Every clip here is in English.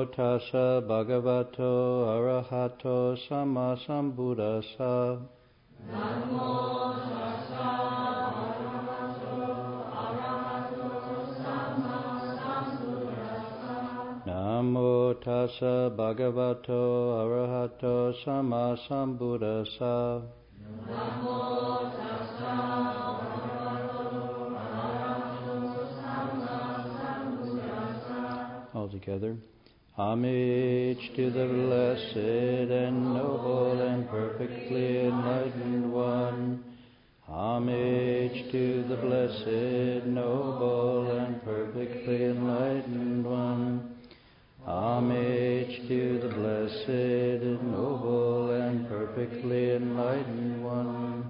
tassa bhagavato arahato sama sambuddhassa. Namo tassa bhagavato arahato sama sambuddhassa. Namo tassa bhagavato arahato sama sambuddhassa. Namo tassa bhagavato arahato sama sambuddhassa. All together. Homage to the blessed and noble and perfectly enlightened one. Homage to the blessed, noble and perfectly enlightened one. Homage to the blessed, noble and perfectly enlightened one.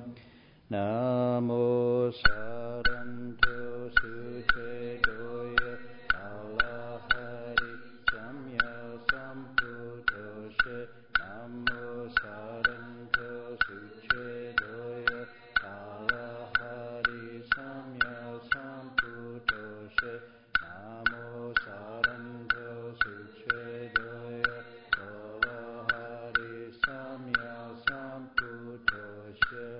Namo Saranto Sute Doya Alahari Samya Samputoshe. Namo Saranto Sute Doya Alahari Samya Samputoshe. Namo Saranto Sute Doya Alahari Samya Samputoshe.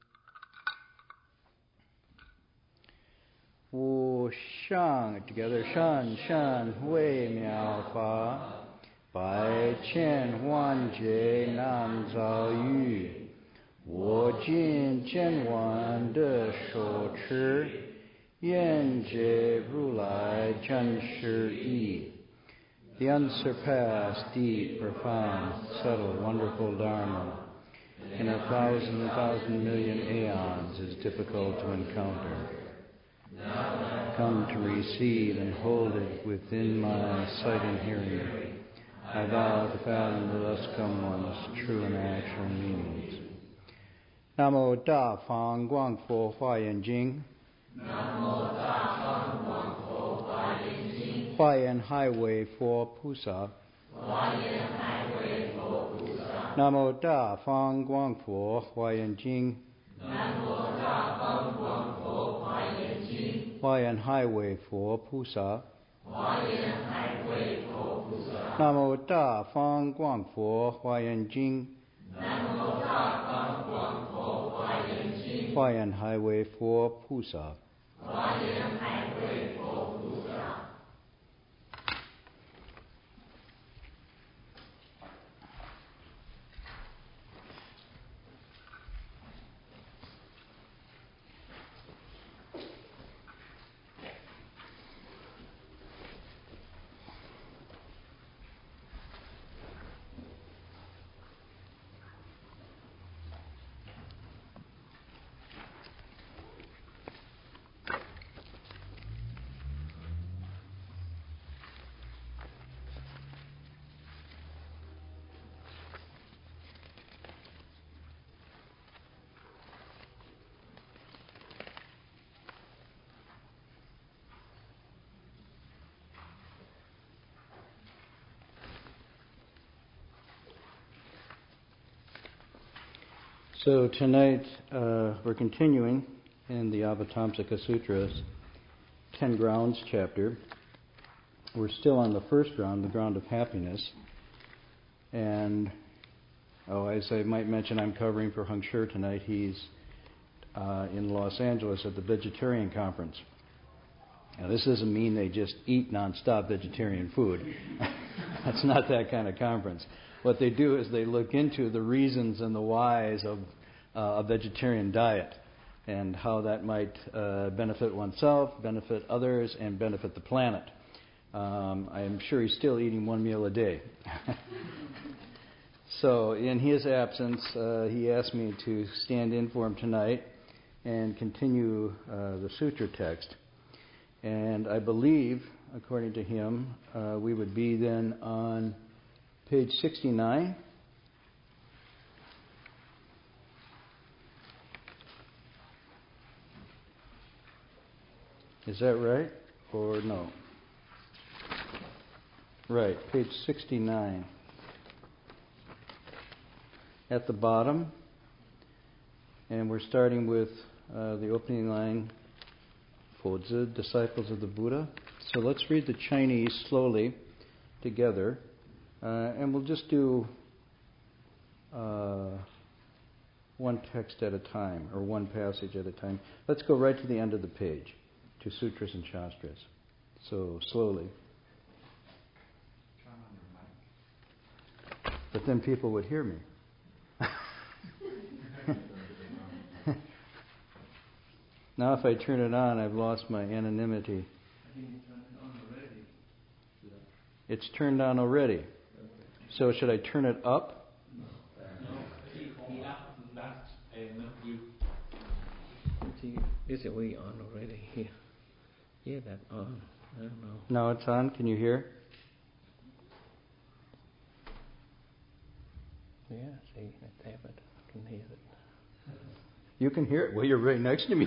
无上 together 善善微妙法，百千万劫难遭遇。我今见闻得受持，愿解如来真实义。The unsurpassed, deep, profound, subtle, wonderful Dharma in 1,000 million aeons is difficult to encounter. Come to receive and hold it within my sight and hearing. I vow to fathom the thus come one's true and actual meanings. Namo Da Fang Guang Fo Hua Yan Jing. Namo tassa bhagavato arahato. 华严海为佛菩萨。 华严海为佛菩萨。 南无大方广佛华严经。 南无大方广佛华严经。 华严海为佛菩萨。 华严海为佛菩萨。 南无大方广佛华严经。 南无大方广佛华严经。 华严海为佛菩萨。 华严海为佛菩萨。 So tonight we're continuing in the Avatamsaka Sutras, 10 grounds chapter. We're still on the first ground, the ground of happiness. And, as I might mention, I'm covering for Heng Sher tonight. He's in Los Angeles at the Vegetarian Conference. Now, this doesn't mean they just eat nonstop vegetarian food. That's not that kind of conference. What they do is they look into the reasons and the whys of a vegetarian diet and how that might benefit oneself, benefit others, and benefit the planet. I am sure he's still eating one meal a day. So in his absence, he asked me to stand in for him tonight and continue the sutra text. And I believe, according to him, we would be then on page 69. Is that right? Or no? Right, page 69. At the bottom. And we're starting with the opening line, Fozhi, disciples of the Buddha. So let's read the Chinese slowly, together. And we'll just do one text at a time, or one passage at a time. Let's go right to the end of the page, to Sutras and Shastras. So, slowly. But then people would hear me. Now if I turn it on, I've lost my anonymity. It's turned on already. So should I turn it up? Is it we on already here? Yeah, that on. I don't know. No, it's on. Can you hear? Yeah, see, it's there, but I can hear it. You can hear it? Well, you're right next to me.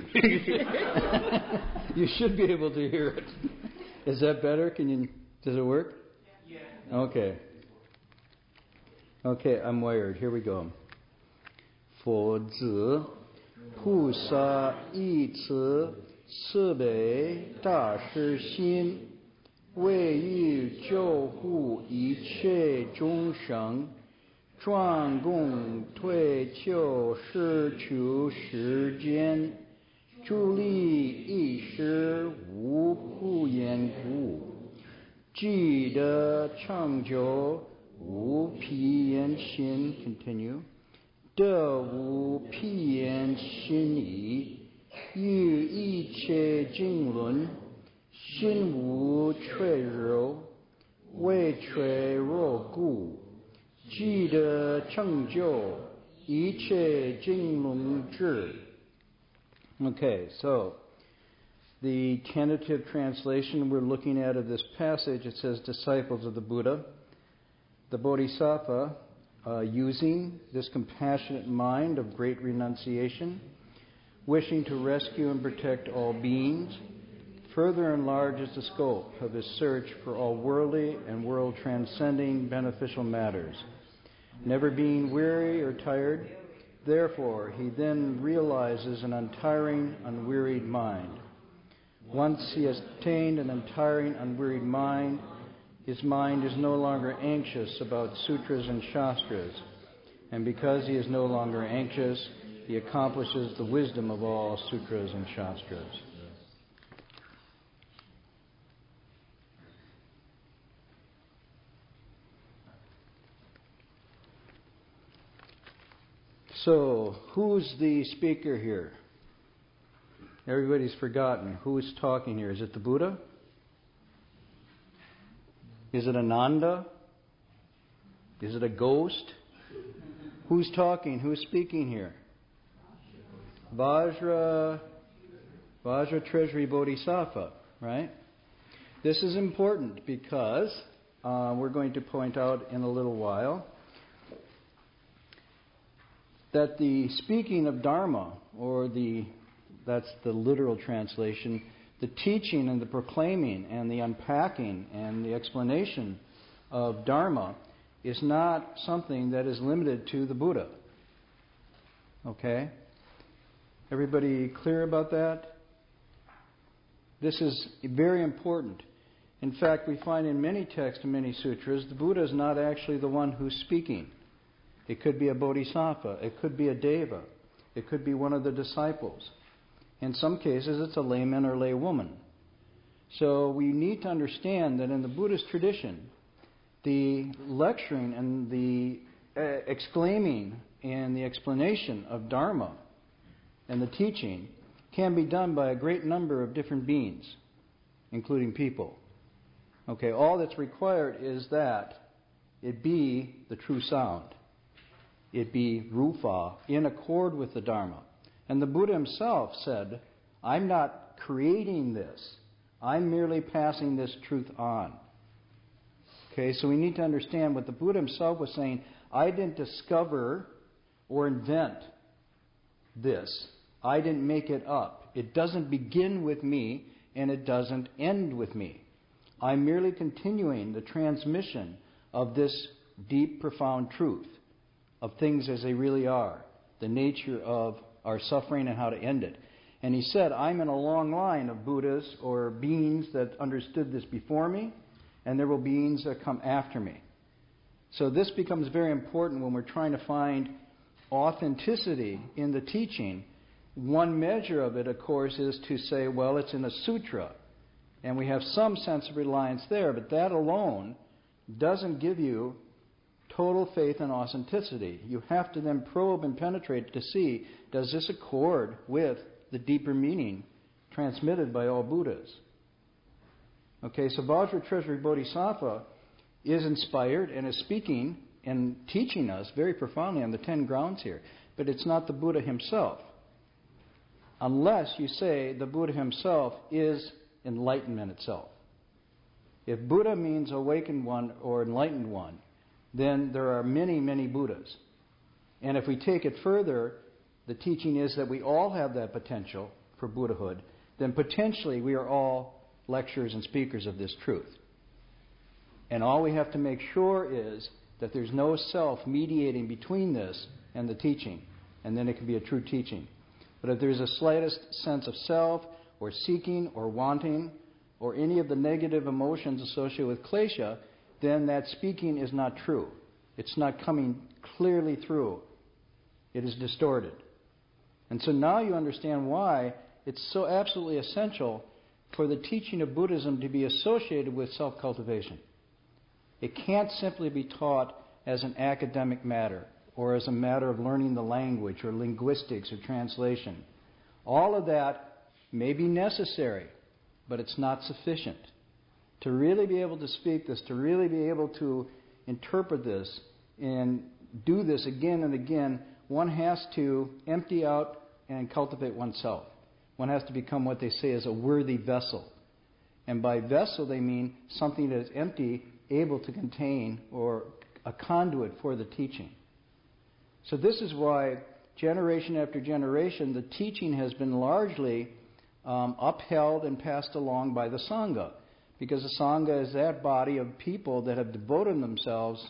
You should be able to hear it. Is that better? Does it work? Yeah. Okay. Okay, I'm wired. Here we go. 佛子菩萨一慈慈悲大师心，为欲救护一切众生，专供退求施求世间，助力一时无不缘故，记得长久无疲厌心。Continue. 得无疲厌心意，于一切经论，心无脆弱，为脆弱故，记得成就一切经论智。Okay, so the tentative translation we're looking at of this passage, it says disciples of the Buddha. The Bodhisattva, using this compassionate mind of great renunciation, wishing to rescue and protect all beings, further enlarges the scope of his search for all worldly and world-transcending beneficial matters. Never being weary or tired, therefore he then realizes an untiring, unwearied mind. Once he has attained an untiring, unwearied mind, his mind is no longer anxious about sutras and shastras, and because he is no longer anxious, he accomplishes the wisdom of all sutras and shastras. So, who's the speaker here? Everybody's forgotten. Who's talking here? Is it the Buddha? Is it Ananda? Is it a ghost? Who's talking? Who's speaking here? Vajra Treasury Bodhisattva, right? This is important because we're going to point out in a little while that the speaking of Dharma, or that's the literal translation, the teaching and the proclaiming and the unpacking and the explanation of Dharma is not something that is limited to the Buddha. Okay? Everybody clear about that? This is very important. In fact, we find in many texts and many sutras, the Buddha is not actually the one who's speaking. It could be a bodhisattva. It could be a deva. It could be one of the disciples. In some cases, it's a layman or laywoman. So we need to understand that in the Buddhist tradition, the lecturing and the exclaiming and the explanation of Dharma and the teaching can be done by a great number of different beings, including people. Okay, all that's required is that it be the true sound. It be rupa, in accord with the Dharma. And the Buddha himself said, I'm not creating this. I'm merely passing this truth on. Okay, so we need to understand what the Buddha himself was saying. I didn't discover or invent this. I didn't make it up. It doesn't begin with me, and it doesn't end with me. I'm merely continuing the transmission of this deep, profound truth of things as they really are, the nature of our suffering and how to end it. And he said, I'm in a long line of Buddhas or beings that understood this before me, and there will be beings that come after me. So this becomes very important when we're trying to find authenticity in the teaching. One measure of it, of course, is to say, well, it's in a sutra, and we have some sense of reliance there, but that alone doesn't give you total faith and authenticity. You have to then probe and penetrate to see, does this accord with the deeper meaning transmitted by all Buddhas? Okay, so Vajra Treasury Bodhisattva is inspired and is speaking and teaching us very profoundly on the 10 grounds here, but it's not the Buddha himself. Unless you say the Buddha himself is enlightenment itself. If Buddha means awakened one or enlightened one, then there are many, many Buddhas. And if we take it further, the teaching is that we all have that potential for Buddhahood, then potentially we are all lecturers and speakers of this truth. And all we have to make sure is that there's no self mediating between this and the teaching, and then it can be a true teaching. But if there's a slightest sense of self, or seeking, or wanting, or any of the negative emotions associated with klesha, then that speaking is not true. It's not coming clearly through. It is distorted. And so now you understand why it's so absolutely essential for the teaching of Buddhism to be associated with self-cultivation. It can't simply be taught as an academic matter or as a matter of learning the language or linguistics or translation. All of that may be necessary, but it's not sufficient. To really be able to speak this, to really be able to interpret this and do this again and again, one has to empty out and cultivate oneself. One has to become what they say is a worthy vessel. And by vessel they mean something that is empty, able to contain, or a conduit for the teaching. So this is why generation after generation the teaching has been largely upheld and passed along by the Sangha. Because the Sangha is that body of people that have devoted themselves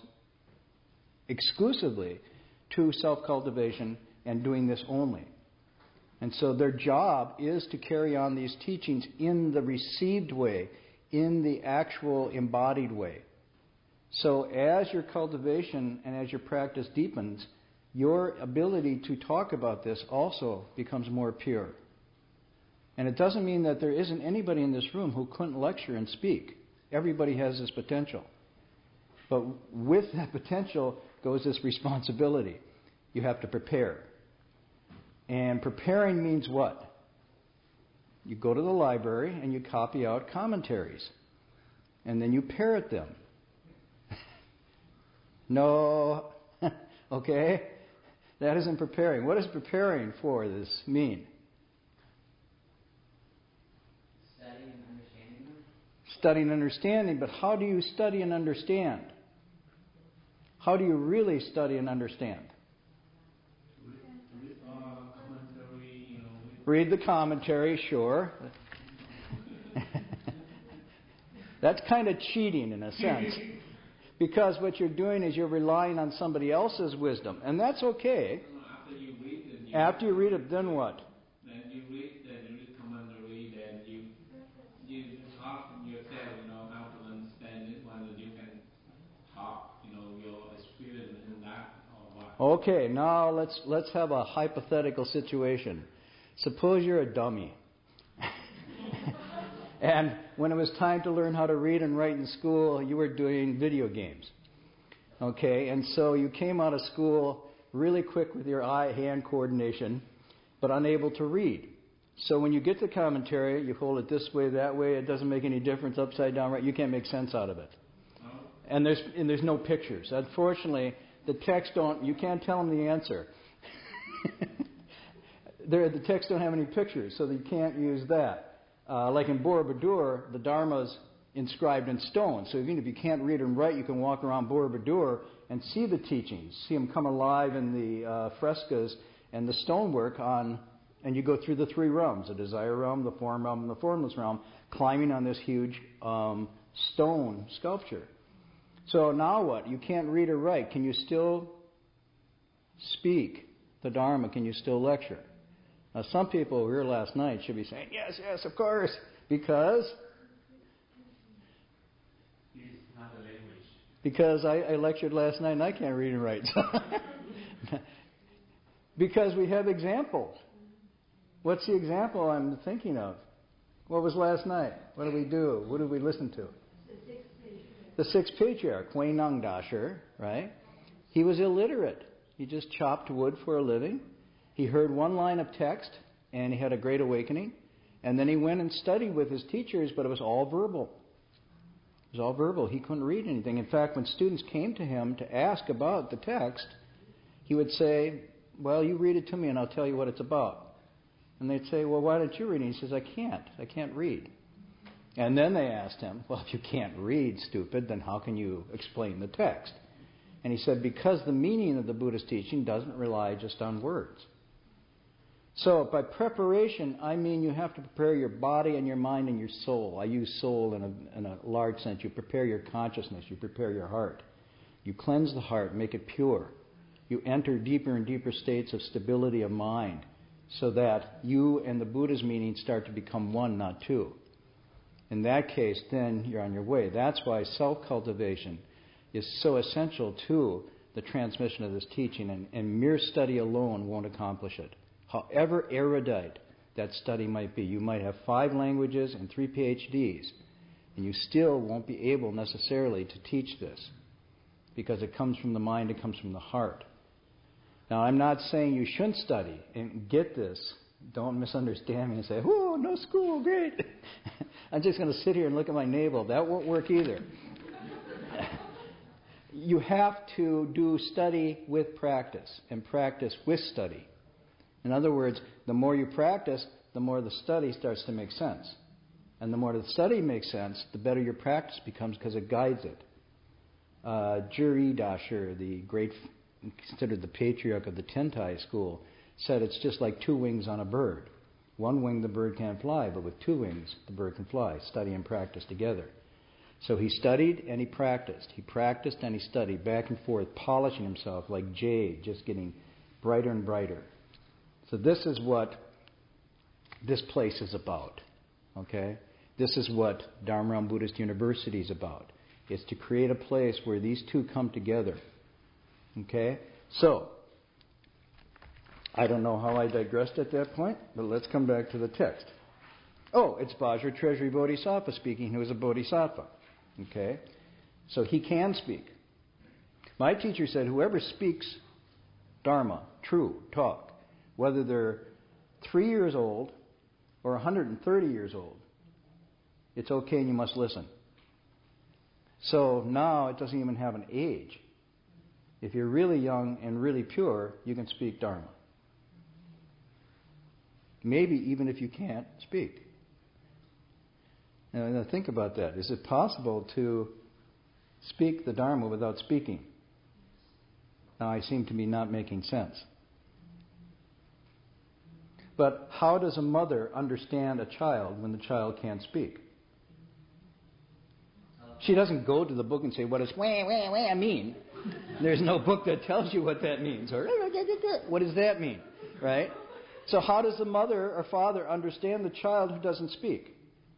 exclusively to self-cultivation and doing this only. And so their job is to carry on these teachings in the received way, in the actual embodied way. So as your cultivation and as your practice deepens, your ability to talk about this also becomes more pure. And it doesn't mean that there isn't anybody in this room who couldn't lecture and speak. Everybody has this potential. But with that potential goes this responsibility. You have to prepare. And preparing means what? You go to the library and you copy out commentaries. And then you parrot them. No. Okay? That isn't preparing. What does preparing for this mean? Studying and understanding, but how do you study and understand? How do you really study and understand? Read the commentary, sure. That's kind of cheating in a sense. Because what you're doing is you're relying on somebody else's wisdom. And that's okay. After you read it, then what? Then you read commentary, then you talk yourself, how to understand it, whether you can talk, your experience in that or what. Okay, now let's have a hypothetical situation. Suppose you're a dummy. And when it was time to learn how to read and write in school, you were doing video games. Okay, and so you came out of school really quick with your eye-hand coordination, but unable to read. So when you get the commentary, you hold it this way, that way, it doesn't make any difference, upside down, right? You can't make sense out of it. And there's no pictures. Unfortunately, the text you can't tell them the answer. The text don't have any pictures, so you can't use that. Like in Borobudur, the Dharma's inscribed in stone. So even if you can't read and write, you can walk around Borobudur and see the teachings, see them come alive in the frescoes and the stonework and you go through the three realms, the desire realm, the form realm, and the formless realm, climbing on this huge stone sculpture. So now what? You can't read or write. Can you still speak the Dharma? Can you still lecture? Now, some people who were here last night should be saying, yes, of course, because Because I lectured last night and I can't read and write. Because we have examples. What's the example I'm thinking of? What was last night? What did we do? What did we listen to? The sixth patriarch, Hui Nang Dasher, right? He was illiterate. He just chopped wood for a living. He heard one line of text and he had a great awakening. And then he went and studied with his teachers, but it was all verbal. It was all verbal. He couldn't read anything. In fact, when students came to him to ask about the text, he would say, well, you read it to me and I'll tell you what it's about. And they'd say, well, why don't you read it? And he says, I can't read. And then they asked him, well, if you can't read, stupid, then how can you explain the text? And he said, because the meaning of the Buddhist teaching doesn't rely just on words. So by preparation, I mean you have to prepare your body and your mind and your soul. I use soul in a large sense. You prepare your consciousness. You prepare your heart. You cleanse the heart, make it pure. You enter deeper and deeper states of stability of mind so that you and the Buddha's meaning start to become one, not two. In that case, then you're on your way. That's why self-cultivation is so essential to the transmission of this teaching, and mere study alone won't accomplish it. However erudite that study might be, you might have 5 languages and 3 PhDs, and you still won't be able necessarily to teach this, because it comes from the mind, it comes from the heart. Now, I'm not saying you shouldn't study, and get this, don't misunderstand me and say, oh, no school, great. I'm just going to sit here and look at my navel. That won't work either. You have to do study with practice, and practice with study. In other words, the more you practice, the more the study starts to make sense. And the more the study makes sense, the better your practice becomes because it guides it. Jiri Dasher, the great, considered the patriarch of the Tentai school, said it's just like 2 wings on a bird. 1 wing the bird can't fly, but with 2 wings the bird can fly. Study and practice together. So he studied and he practiced. He practiced and he studied back and forth, polishing himself like jade, just getting brighter and brighter. So this is what this place is about. Okay? This is what Dharma Buddhist University is about. It's to create a place where these two come together. Okay? So, I don't know how I digressed at that point, but let's come back to the text. Oh, it's Vajra Treasury Bodhisattva speaking, who is a bodhisattva. Okay? So he can speak. My teacher said whoever speaks Dharma, true, talk, whether they're 3 years old or 130 years old, it's okay and you must listen. So now it doesn't even have an age. If you're really young and really pure, you can speak Dharma. Maybe even if you can't speak. Now think about that. Is it possible to speak the Dharma without speaking? Now I seem to be not making sense. But how does a mother understand a child when the child can't speak? She doesn't go to the book and say, what does wah, wah, wah mean? There's no book that tells you what that means. Or what does that mean? Right? So how does the mother or father understand the child who doesn't speak?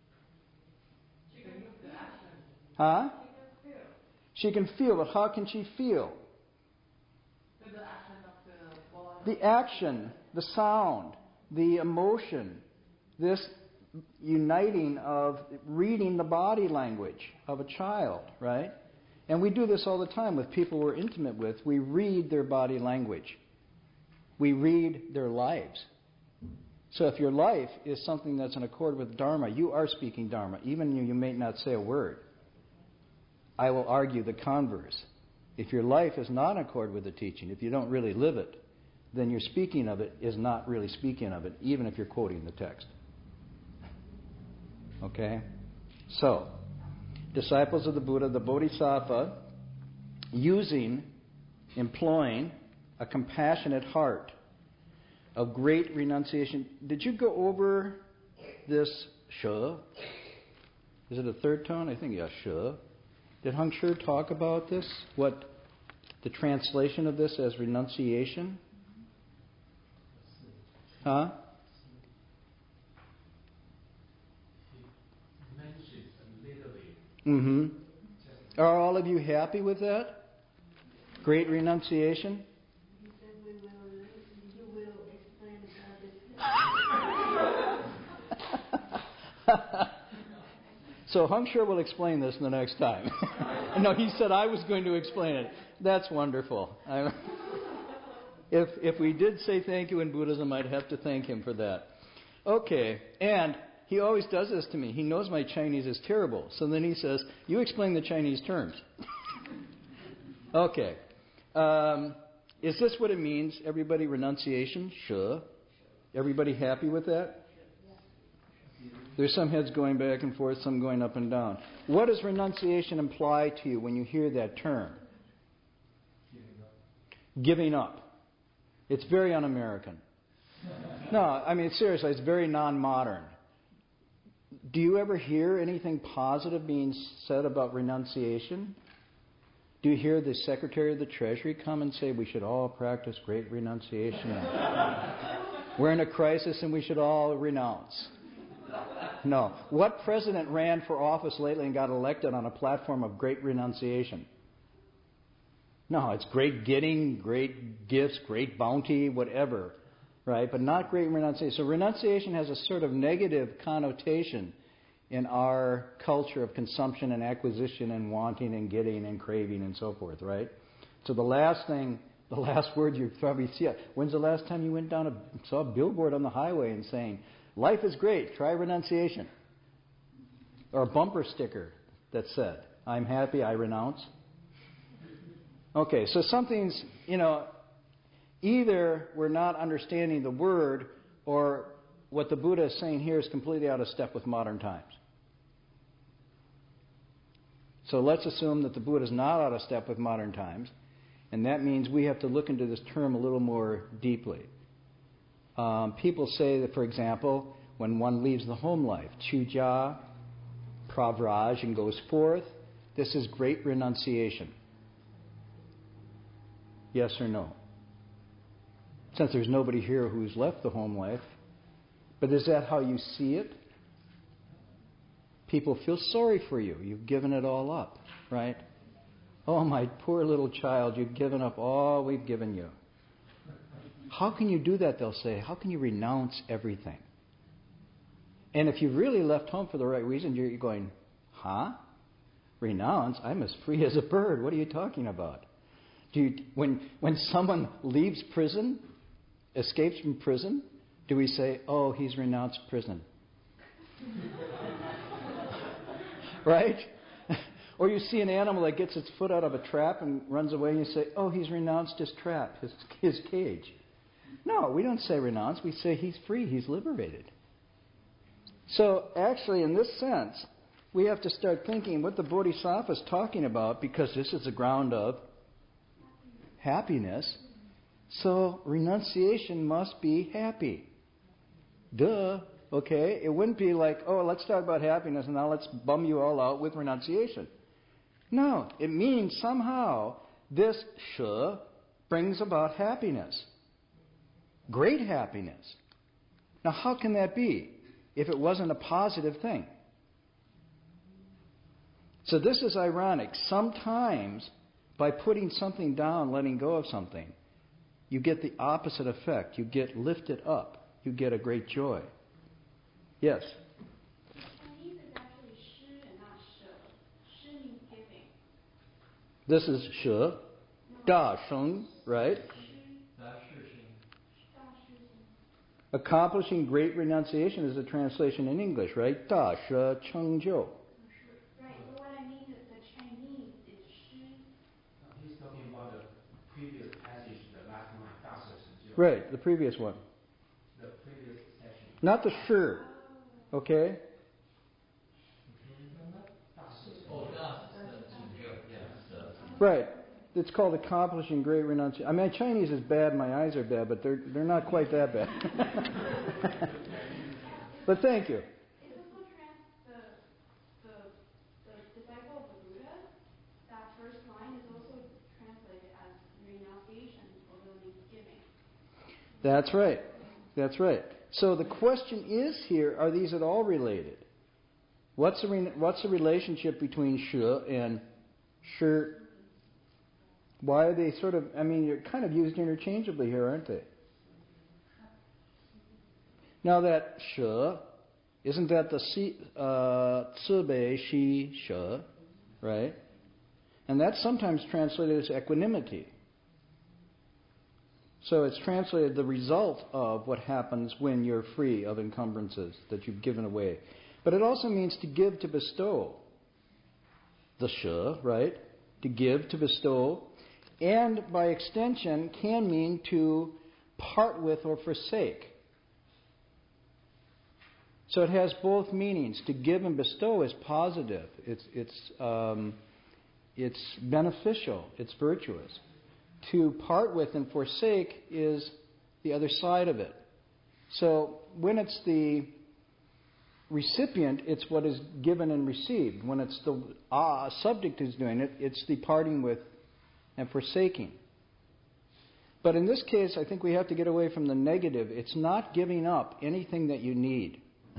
Huh? She can feel, but how can she feel? The action, the sound, the emotion, this uniting of reading the body language of a child, right? And we do this all the time with people we're intimate with. We read their body language. We read their lives. So if your life is something that's in accord with Dharma, you are speaking Dharma, even you may not say a word. I will argue the converse. If your life is not in accord with the teaching, if you don't really live it, then your speaking of it is not really speaking of it, even if you're quoting the text. Okay? So, disciples of the Buddha, the Bodhisattva, employing a compassionate heart of great renunciation. Did you go over this she? Is it a third tone? I think, yeah, she. Did Heng Shui talk about this? What the translation of this as renunciation? Huh? He mentioned a little bit. Mm-hmm. Just Are all of you happy with that? Great renunciation? You said you will explain about this. So Hung Sure will explain this the next time. No, he said I was going to explain it. That's wonderful. If we did say thank you in Buddhism, I'd have to thank him for that. Okay, and he always does this to me. He knows my Chinese is terrible. So then he says, you explain the Chinese terms. Okay. Is this what it means? Everybody renunciation? Sure. Everybody happy with that? There's some heads going back and forth, some going up and down. What does renunciation imply to you when you hear that term? Giving up. It's very un-American. No, I mean, seriously, it's very non-modern. Do you ever hear anything positive being said about renunciation? Do you hear the Secretary of the Treasury come and say we should all practice great renunciation? We're in a crisis and we should all renounce. No. What president ran for office lately and got elected on a platform of great renunciation? No, it's great getting, great gifts, great bounty, whatever, right? But not great renunciation. So renunciation has a sort of negative connotation in our culture of consumption and acquisition and wanting and getting and craving and so forth, right? So the last word you probably see, when's the last time you went down and saw a billboard on the highway and saying, life is great, try renunciation? Or a bumper sticker that said, I'm happy, I renounce. Okay, so something's, either we're not understanding the word or what the Buddha is saying here is completely out of step with modern times. So let's assume that the Buddha is not out of step with modern times, and that means we have to look into this term a little more deeply. People say that, for example, when one leaves the home life, chujia, pravraj, and goes forth, this is great renunciation. Yes or no? Since there's nobody here who's left the home life, but is that how you see it? People feel sorry for you. You've given it all up, right? Oh, my poor little child, you've given up all we've given you. How can you do that, they'll say? How can you renounce everything? And if you've really left home for the right reason, you're going, huh? Renounce? I'm as free as a bird. What are you talking about? When someone leaves prison, escapes from prison, do we say, oh, he's renounced prison? Right? Or you see an animal that gets its foot out of a trap and runs away and you say, oh, he's renounced his trap, his cage. No, we don't say renounce. We say he's free, he's liberated. So actually, in this sense, we have to start thinking what the Bodhisattva is talking about, because this is the ground of happiness. So renunciation must be happy. Duh. Okay? It wouldn't be like, oh, let's talk about happiness and now let's bum you all out with renunciation. No. It means somehow this shi brings about happiness. Great happiness. Now, how can that be if it wasn't a positive thing? So this is ironic. Sometimes by putting something down, letting go of something, you get the opposite effect. You get lifted up. You get a great joy. Yes? Chinese is actually shi and not shi. Shi means giving. This is shi. Da sheng, right? Accomplishing great renunciation is a translation in English, right? Da shi cheng jiu. Right, but what I mean is the Chinese is shi. He's talking about the previous passage, the last line, 大舍成就. Right, the previous one. The previous section. Not the shi. Okay? Right. It's called accomplishing great renunciation. I mean, my Chinese is bad, my eyes are bad, but they're not quite that bad. But thank you. It's also the disciple of the Buddha, that first line is also translated as renunciation, although it means giving. That's right. That's right. So the question is here, are these at all related? What's the relationship between shi and Shi. Why are they sort of, you're kind of used interchangeably here, aren't they? Now that shi, isn't that the Cibei Shi Shi, right? And that's sometimes translated as equanimity. So it's translated the result of what happens when you're free of encumbrances that you've given away. But it also means to give, to bestow. The shi, right? To give, to bestow. And by extension can mean to part with or forsake. So it has both meanings. To give and bestow is positive. It's beneficial. It's virtuous. To part with and forsake is the other side of it. So when it's the recipient, it's what is given and received. When it's the subject who's doing it, it's the parting with and forsaking. But in this case, I think we have to get away from the negative. It's not giving up anything that you need.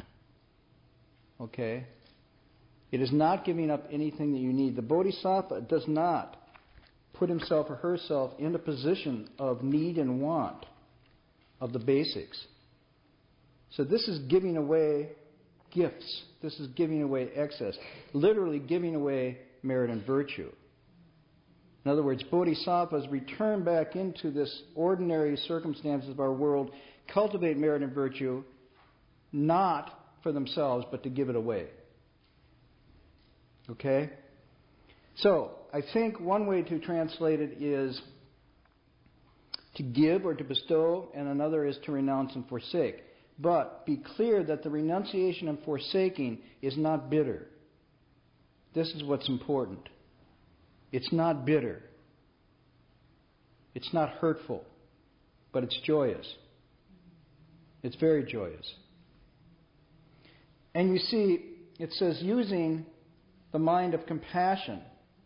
Okay? It is not giving up anything that you need. The Bodhisattva does not put himself or herself in a position of need and want of the basics. So this is giving away gifts. This is giving away excess. Literally giving away merit and virtue. In other words, bodhisattvas return back into this ordinary circumstances of our world, cultivate merit and virtue, not for themselves, but to give it away. Okay? So, I think one way to translate it is to give or to bestow, and another is to renounce and forsake. But be clear that the renunciation and forsaking is not bitter. This is what's important. It's not bitter. It's not hurtful. But it's joyous. It's very joyous. And you see, it says using the mind of compassion.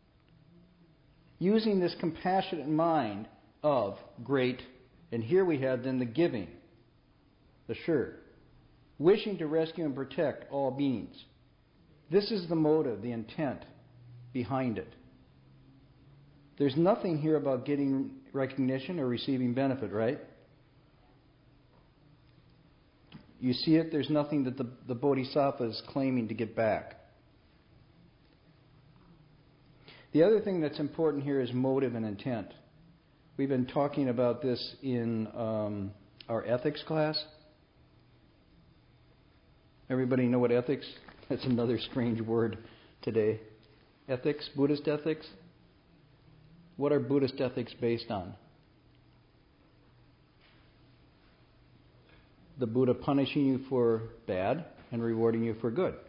Using this compassionate mind of great, and here we have then the giving, the sure, wishing to rescue and protect all beings. This is the motive, the intent behind it. There's nothing here about getting recognition or receiving benefit, right? You see it? There's nothing that the Bodhisattva is claiming to get back. The other thing that's important here is motive and intent. We've been talking about this in our ethics class. Everybody know what ethics? That's another strange word today. Ethics, Buddhist ethics. What are Buddhist ethics based on? The Buddha punishing you for bad and rewarding you for good.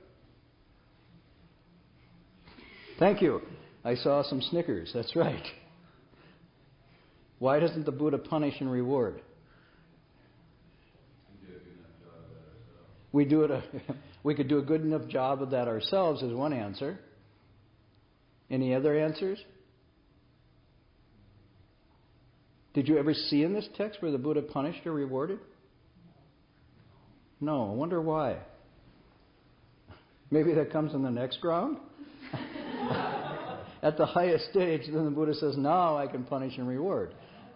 Thank you. I saw some snickers. That's right. Why doesn't the Buddha punish and reward? We could do a good enough job of that ourselves is one answer. Any other answers? Did you ever see in this text where the Buddha punished or rewarded? No. I wonder why. Maybe that comes in the next round? At the highest stage, then the Buddha says, now I can punish and reward.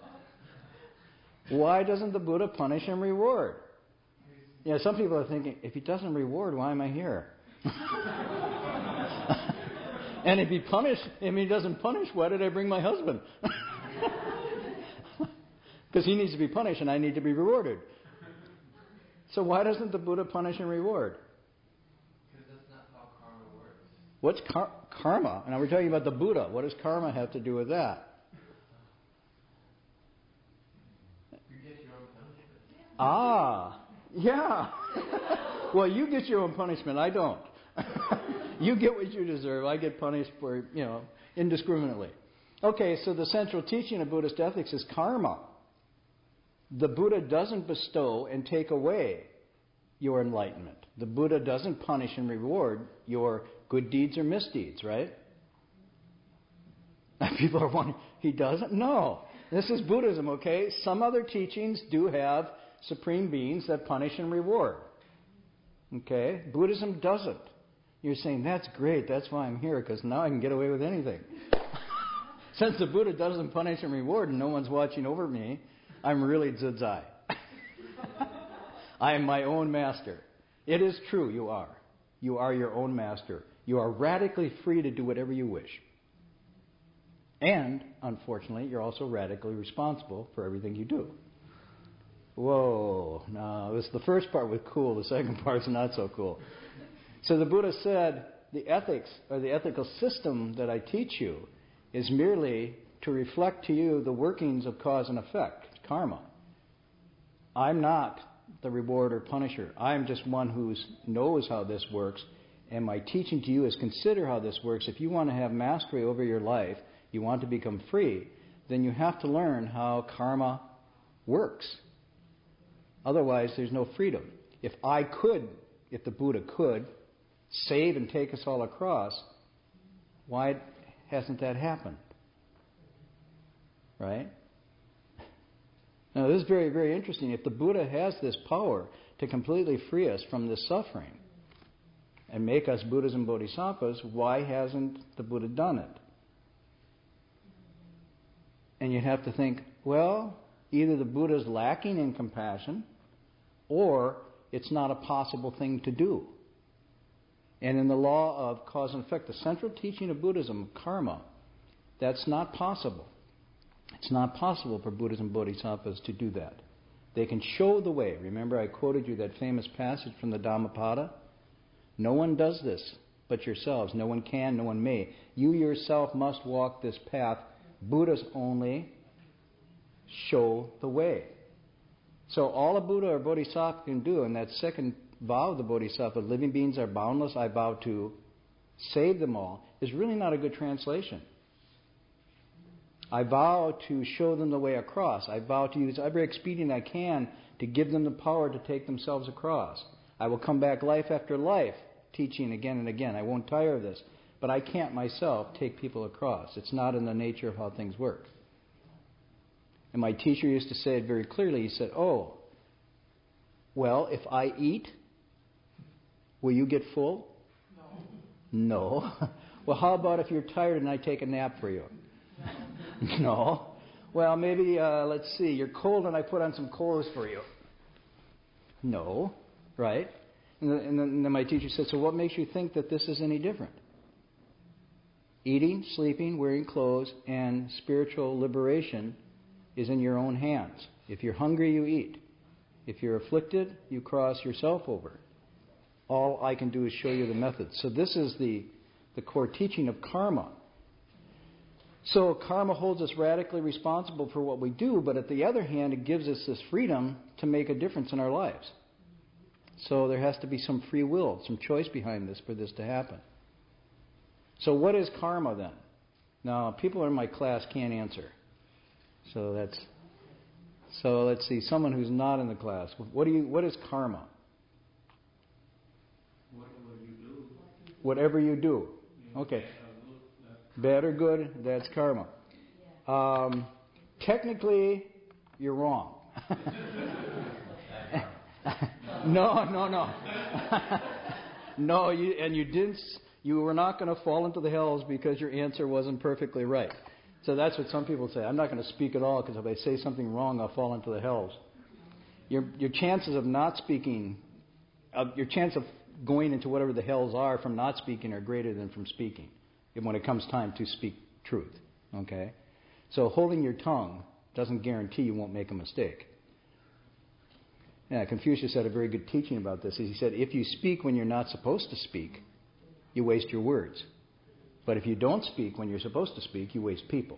Why doesn't the Buddha punish and reward? Yeah, some people are thinking, if he doesn't reward, why am I here? And if he doesn't punish, why did I bring my husband? Because he needs to be punished and I need to be rewarded. So why doesn't the Buddha punish and reward? Because that's not how karma works. What's karma? Now we're talking about the Buddha. What does karma have to do with that? You get your own punishment. Ah, yeah. Well, you get your own punishment. I don't. You get what you deserve. I get punished for, indiscriminately. Okay, so the central teaching of Buddhist ethics is karma. The Buddha doesn't bestow and take away your enlightenment. The Buddha doesn't punish and reward your good deeds or misdeeds, right? People are wondering, he doesn't? No. This is Buddhism, okay? Some other teachings do have supreme beings that punish and reward. Okay? Buddhism doesn't. You're saying, that's great, that's why I'm here, because now I can get away with anything. Since the Buddha doesn't punish and reward and no one's watching over me, I'm really Zudzai. I am my own master. It is true, you are. You are your own master. You are radically free to do whatever you wish. And, unfortunately, you're also radically responsible for everything you do. Whoa. Now, the first part was cool. The second part's not so cool. So the Buddha said, the ethics, or the ethical system that I teach you, is merely to reflect to you the workings of cause and effect, karma. I'm not the rewarder or punisher. I'm just one who knows how this works, and my teaching to you is consider how this works. If you want to have mastery over your life, you want to become free, then you have to learn how karma works. Otherwise, there's no freedom. If the Buddha could, save and take us all across, why hasn't that happened? Right? Now, this is very, very interesting. If the Buddha has this power to completely free us from this suffering and make us Buddhas and Bodhisattvas, why hasn't the Buddha done it? And you have to think, well, either the Buddha is lacking in compassion or it's not a possible thing to do. And in the law of cause and effect, the central teaching of Buddhism, karma, that's not possible. It's not possible for Buddhas and Bodhisattvas to do that. They can show the way. Remember I quoted you that famous passage from the Dhammapada? No one does this but yourselves. No one can, no one may. You yourself must walk this path. Buddhas only show the way. So all a Buddha or Bodhisattva can do, in that second vow of the Bodhisattva, living beings are boundless, I vow to save them all, is really not a good translation. I vow to show them the way across. I vow to use every expedient I can to give them the power to take themselves across. I will come back life after life, teaching again and again. I won't tire of this. But I can't myself take people across. It's not in the nature of how things work. And my teacher used to say it very clearly. He said, oh, well, if I eat, will you get full? No. Well, how about if you're tired and I take a nap for you? No. Well, maybe, let's see, you're cold and I put on some clothes for you. No. Right? And then my teacher said, so what makes you think that this is any different? Eating, sleeping, wearing clothes, and spiritual liberation is in your own hands. If you're hungry, you eat. If you're afflicted, you cross yourself over. All I can do is show you the method. So this is the core teaching of karma. So karma holds us radically responsible for what we do, but at the other hand, it gives us this freedom to make a difference in our lives. So there has to be some free will, some choice behind this for this to happen. So what is karma then? Now, people in my class can't answer. So let's see, someone who's not in the class. What is karma? Whatever you do. Okay. Bad or good, that's karma. Technically, you're wrong. No. No, you were not going to fall into the hells because your answer wasn't perfectly right. So that's what some people say. I'm not going to speak at all because if I say something wrong, I'll fall into the hells. Your chances of not speaking, your chance of going into whatever the hells are from not speaking are greater than from speaking when it comes time to speak truth. Okay? So holding your tongue doesn't guarantee you won't make a mistake. Yeah, Confucius had a very good teaching about this. He said, if you speak when you're not supposed to speak, you waste your words. But if you don't speak when you're supposed to speak, you waste people.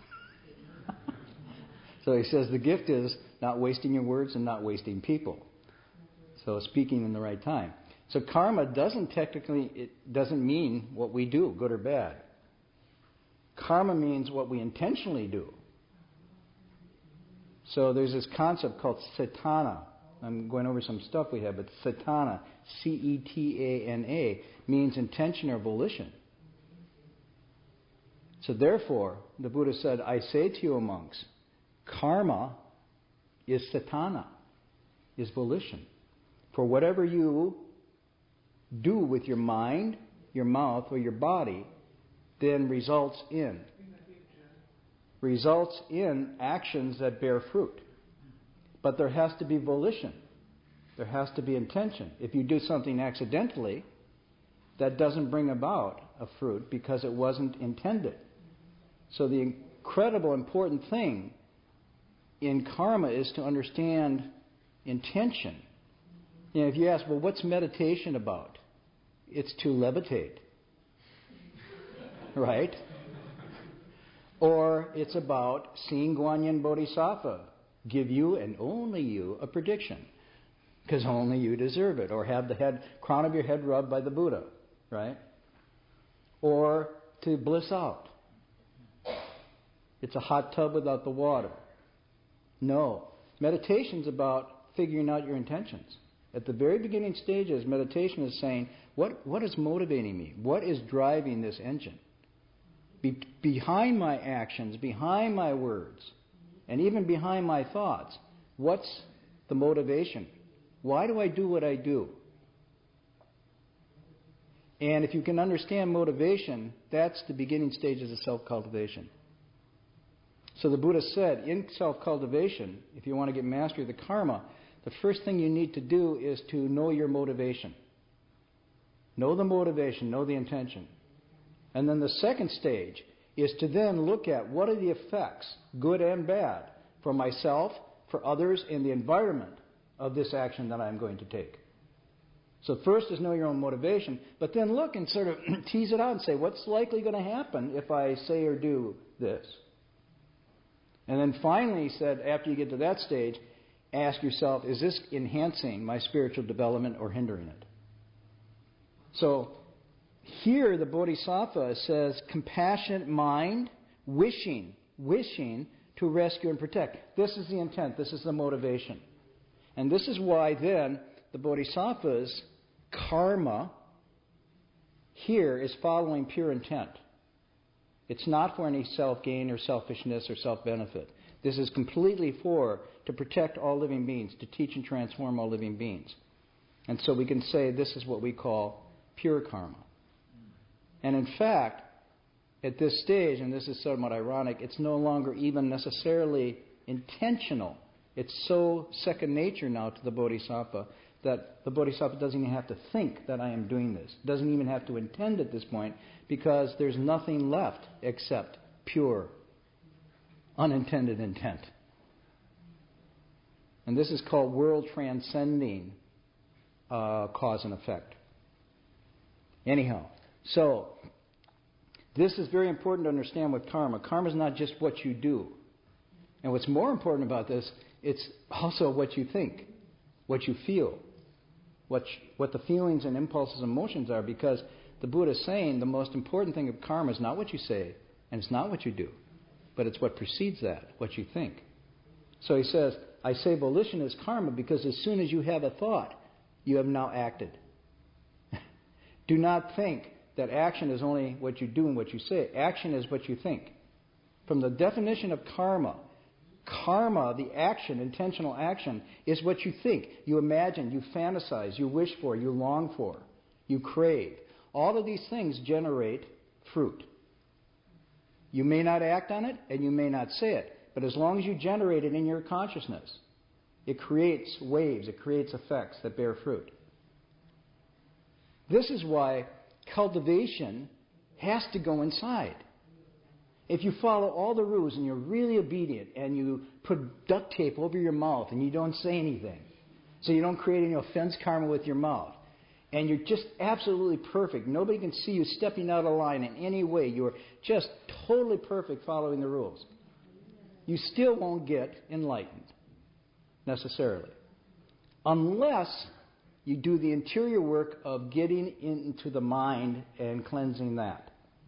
So he says the gift is not wasting your words and not wasting people. So speaking in the right time. So karma doesn't mean what we do, good or bad. Karma means what we intentionally do. So there's this concept called cetana. I'm going over some stuff we have, but cetana, C-E-T-A-N-A, means intention or volition. So therefore, the Buddha said, I say to you, monks, karma is cetana, is volition. For whatever you do with your mind, your mouth, or your body, then results in results in actions that bear fruit. But there has to be volition. There has to be intention. If you do something accidentally, that doesn't bring about a fruit because it wasn't intended. So the incredible important thing in karma is to understand intention. You know, if you ask, well, what's meditation about? It's to levitate. Right? Or it's about seeing Guanyin Bodhisattva give you and only you a prediction. Because only you deserve it. Or have the crown of your head rubbed by the Buddha. Right? Or to bliss out. It's a hot tub without the water. No. Meditation's about figuring out your intentions. At the very beginning stages, meditation is saying, what is motivating me? What is driving this engine? Behind my actions, behind my words, and even behind my thoughts, what's the motivation? Why do I do what I do? And if you can understand motivation, that's the beginning stages of self-cultivation. So the Buddha said, in self-cultivation, if you want to get mastery of the karma, the first thing you need to do is to know your motivation. Know the motivation, know the intention. And then the second stage is to then look at what are the effects, good and bad, for myself, for others, and the environment of this action that I'm going to take. So first is know your own motivation, but then look and sort of tease it out and say, what's likely going to happen if I say or do this? And then finally, he said, after you get to that stage, ask yourself, is this enhancing my spiritual development or hindering it? So here the Bodhisattva says, compassionate mind, wishing to rescue and protect. This is the intent, this is the motivation. And this is why then the Bodhisattva's karma here is following pure intent. It's not for any self-gain or selfishness or self-benefit. This is completely to protect all living beings, to teach and transform all living beings. And so we can say this is what we call pure karma. And in fact, at this stage, and this is somewhat ironic, it's no longer even necessarily intentional. It's so second nature now to the Bodhisattva that the Bodhisattva doesn't even have to think that I am doing this. Doesn't even have to intend at this point because there's nothing left except pure, unintended intent. And this is called world transcending cause and effect. Anyhow, so this is very important to understand with karma. Karma is not just what you do. And what's more important about this, it's also what you think, what you feel, what the feelings and impulses and emotions are, because the Buddha is saying the most important thing of karma is not what you say and it's not what you do, but it's what precedes that, what you think. So he says, I say volition is karma because as soon as you have a thought, you have now acted. Do not think that action is only what you do and what you say. Action is what you think. From the definition of karma, the action, intentional action, is what you think. You imagine, you fantasize, you wish for, you long for, you crave. All of these things generate fruit. You may not act on it and you may not say it, but as long as you generate it in your consciousness, it creates waves, it creates effects that bear fruit. This is why cultivation has to go inside. If you follow all the rules and you're really obedient and you put duct tape over your mouth and you don't say anything, so you don't create any offense karma with your mouth, and you're just absolutely perfect, nobody can see you stepping out of line in any way, you're just totally perfect following the rules, you still won't get enlightened, necessarily. Unless you do the interior work of getting into the mind and cleansing that.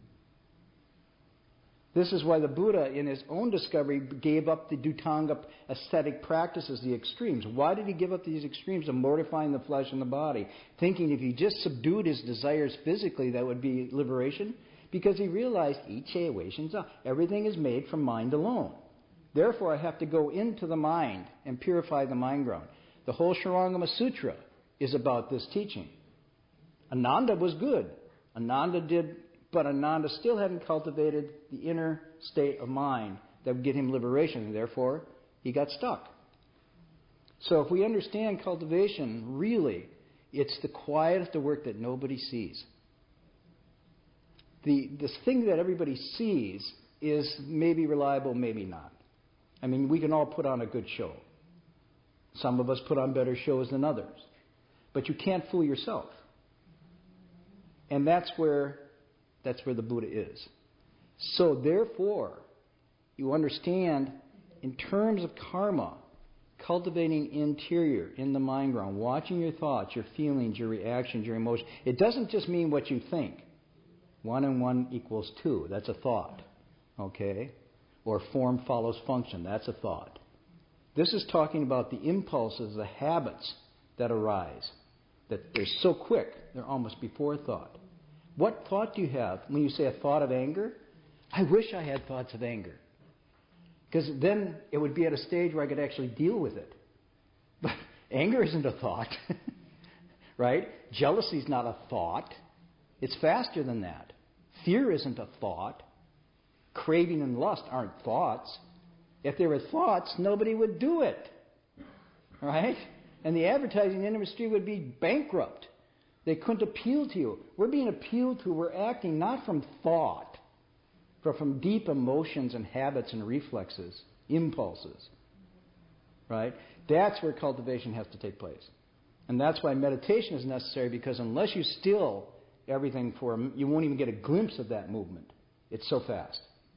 This is why the Buddha, in his own discovery, gave up the Dhutanga ascetic practices, the extremes. Why did he give up these extremes of mortifying the flesh and the body? Thinking if he just subdued his desires physically, that would be liberation? Because he realized, everything is made from mind alone. Therefore, I have to go into the mind and purify the mind ground. The whole Shurangama Sutra is about this teaching. Ananda was good. Ananda did, but Ananda still hadn't cultivated the inner state of mind that would get him liberation, and therefore he got stuck. So if we understand cultivation, really, it's the quiet of the work that nobody sees. The thing that everybody sees is maybe reliable, maybe not. I mean, we can all put on a good show. Some of us put on better shows than others. But you can't fool yourself. And that's where the Buddha is. So therefore, you understand, in terms of karma, cultivating interior in the mind realm, watching your thoughts, your feelings, your reactions, your emotions. It doesn't just mean what you think. 1 and 1 equals 2. That's a thought. Okay? Or form follows function. That's a thought. This is talking about the impulses, the habits that arise. That they're so quick, they're almost before thought. What thought do you have when you say a thought of anger? I wish I had thoughts of anger. Because then it would be at a stage where I could actually deal with it. But anger isn't a thought. Right? Jealousy is not a thought. It's faster than that. Fear isn't a thought. Craving and lust aren't thoughts. If there were thoughts, nobody would do it. Right? And the advertising industry would be bankrupt. They couldn't appeal to you. We're being appealed to. We're acting not from thought, but from deep emotions and habits and reflexes, impulses. Right? That's where cultivation has to take place. And that's why meditation is necessary, because unless you still everything for them, you won't even get a glimpse of that movement. It's so fast.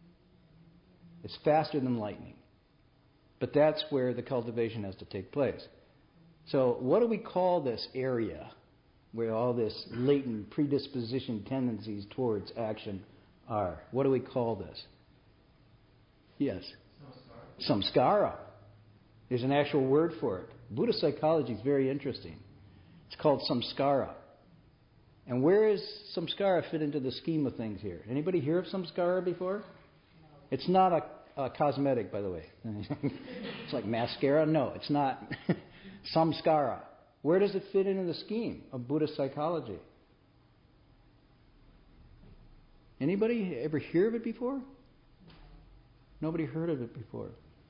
It's faster than lightning. But that's where the cultivation has to take place. So what do we call this area where all this latent predisposition tendencies towards action are? What do we call this? Yes? Samskara. There's an actual word for it. Buddhist psychology is very interesting. It's called samskara. And where does samskara fit into the scheme of things here? Anybody hear of samskara before? It's not a cosmetic, by the way. It's like mascara. No, it's not. Samskara. Where does it fit into the scheme of Buddhist psychology? Anybody ever hear of it before? Nobody heard of it before.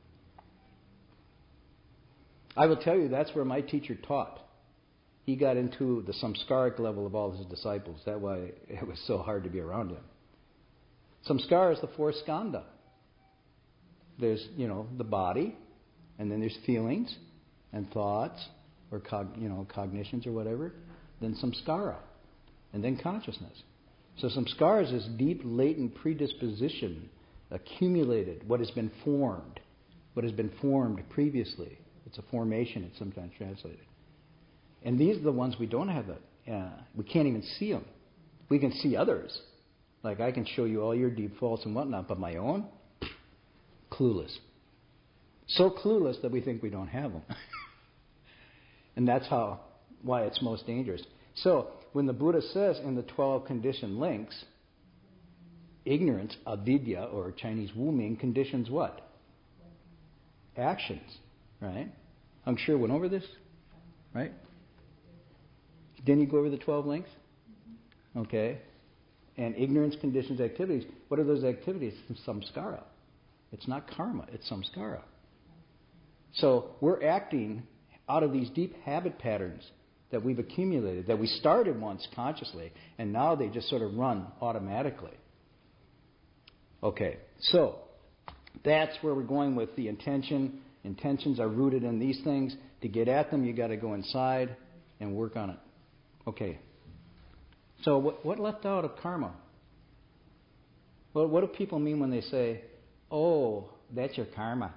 I will tell you, that's where my teacher taught. He got into the samskaric level of all his disciples. That's why it was so hard to be around him. Samskara is the 4 skandha. There's, the body, and then there's feelings and thoughts, or cognitions or whatever. Then samskara, and then consciousness. So samskara is this deep, latent predisposition, accumulated, what has been formed previously. It's a formation, it's sometimes translated. And these are the ones we don't have. We can't even see them. We can see others. Like I can show you all your deep faults and whatnot, but my own, clueless. So clueless that we think we don't have them. And that's why it's most dangerous. So when the Buddha says in the 12 conditioned links, ignorance, avidya, or Chinese wuming, conditions what? Actions, right? I'm sure went over this, right? Didn't you go over the 12 links? Okay. And ignorance conditions activities. What are those activities? It's samskara. It's not karma, it's samskara. So we're acting out of these deep habit patterns that we've accumulated, that we started once consciously, and now they just sort of run automatically. Okay, so that's where we're going with the intention. Intentions are rooted in these things. To get at them, you've got to go inside and work on it. Okay. So what left out of karma? Well, what do people mean when they say, oh, that's your karma?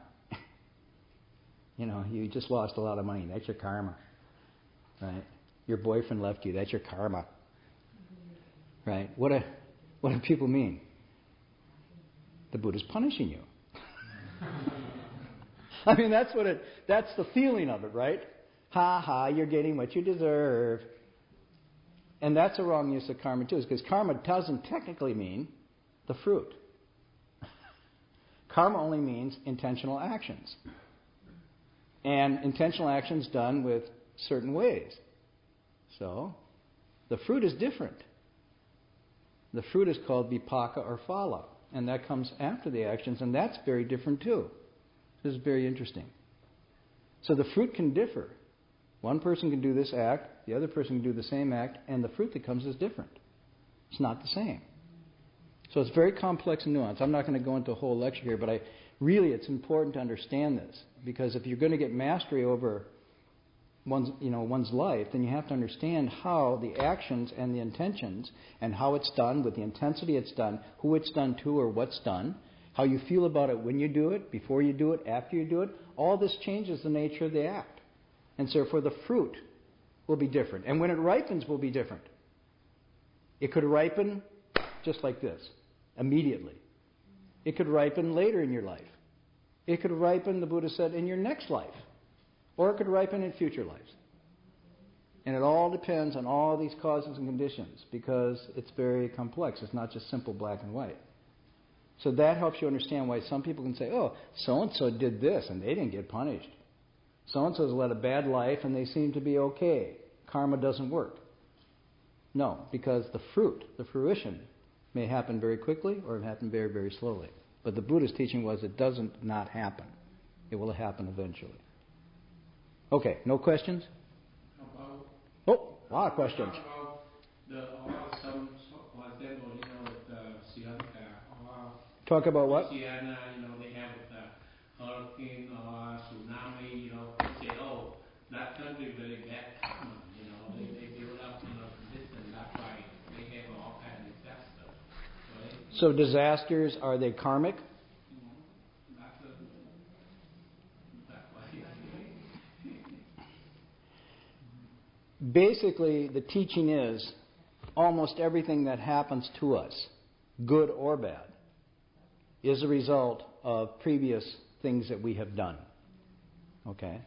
You just lost a lot of money. That's your karma. Right? Your boyfriend left you. That's your karma. Right? What do people mean? The Buddha's punishing you. I mean, that's the feeling of it, right? Ha ha, you're getting what you deserve. And that's a wrong use of karma too, because karma doesn't technically mean the fruit. Karma only means intentional actions. And intentional actions done with certain ways. So, the fruit is different. The fruit is called vipaka or phala. and that comes after the actions, and that's very different too. This is very interesting. So the fruit can differ. One person can do this act, the other person can do the same act, and the fruit that comes is different. It's not the same. So it's very complex and nuanced. I'm not going to go into a whole lecture here, but it's important to understand this, because if you're going to get mastery over one's life, then you have to understand how the actions and the intentions and how it's done, with the intensity it's done, who it's done to or what's done, how you feel about it when you do it, before you do it, after you do it. All this changes the nature of the act. And so for the fruit will be different. And when it ripens will be different. It could ripen just like this, immediately. It could ripen later in your life. It could ripen, the Buddha said, in your next life. Or it could ripen in future lives. And it all depends on all these causes and conditions, because it's very complex. It's not just simple black and white. So that helps you understand why some people can say, oh, so-and-so did this and they didn't get punished. So-and-so's led a bad life and they seem to be okay. Karma doesn't work. No, because the fruit, the fruition, may happen very quickly or happen very, very slowly. But the Buddha's teaching was it doesn't not happen. It will happen eventually. Okay, no questions? Oh, a lot of questions. Talk about what? Oceania, they have the hurricane or tsunami, say, oh, that country very bad karma, they build up, conditions, that's why they have all kind of disasters, right? So disasters, are they karmic? Basically, the teaching is almost everything that happens to us, good or bad, is a result of previous things that we have done. Okay?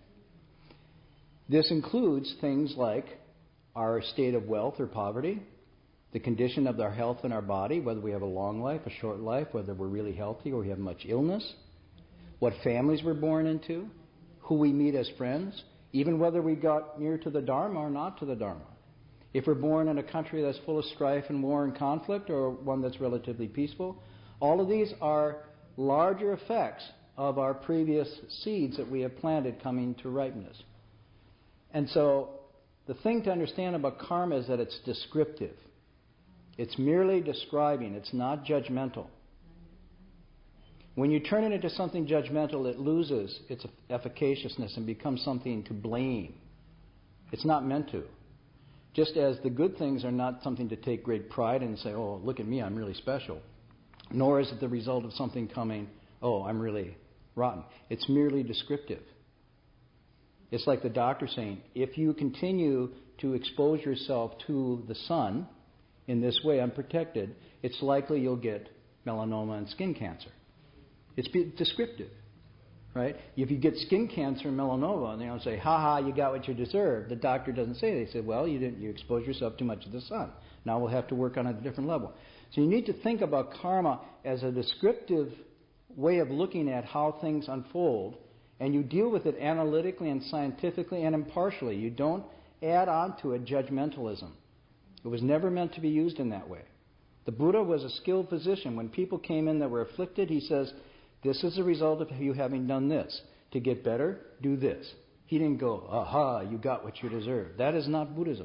This includes things like our state of wealth or poverty, the condition of our health in our body, whether we have a long life, a short life, whether we're really healthy or we have much illness, what families we're born into, who we meet as friends, even whether we got near to the Dharma or not to the Dharma. If we're born in a country that's full of strife and war and conflict, or one that's relatively peaceful, all of these are larger effects of our previous seeds that we have planted coming to ripeness. And so the thing to understand about karma is that it's descriptive. It's merely describing. It's not judgmental. When you turn it into something judgmental, it loses its efficaciousness and becomes something to blame. It's not meant to. Just as the good things are not something to take great pride in and say, oh, look at me, I'm really special. Nor is it the result of something coming, oh, I'm really rotten. It's merely descriptive. It's like the doctor saying, if you continue to expose yourself to the sun in this way unprotected, it's likely you'll get melanoma and skin cancer. It's descriptive, right? If you get skin cancer and melanoma, and they don't say, ha, you got what you deserve. The doctor doesn't say that. They say, well, you exposed yourself too much to the sun. Now we'll have to work on it at a different level. So you need to think about karma as a descriptive way of looking at how things unfold, and you deal with it analytically and scientifically and impartially. You don't add on to it judgmentalism. It was never meant to be used in that way. The Buddha was a skilled physician. When people came in that were afflicted, he says, this is a result of you having done this. To get better, do this. He didn't go, aha, you got what you deserve. That is not Buddhism.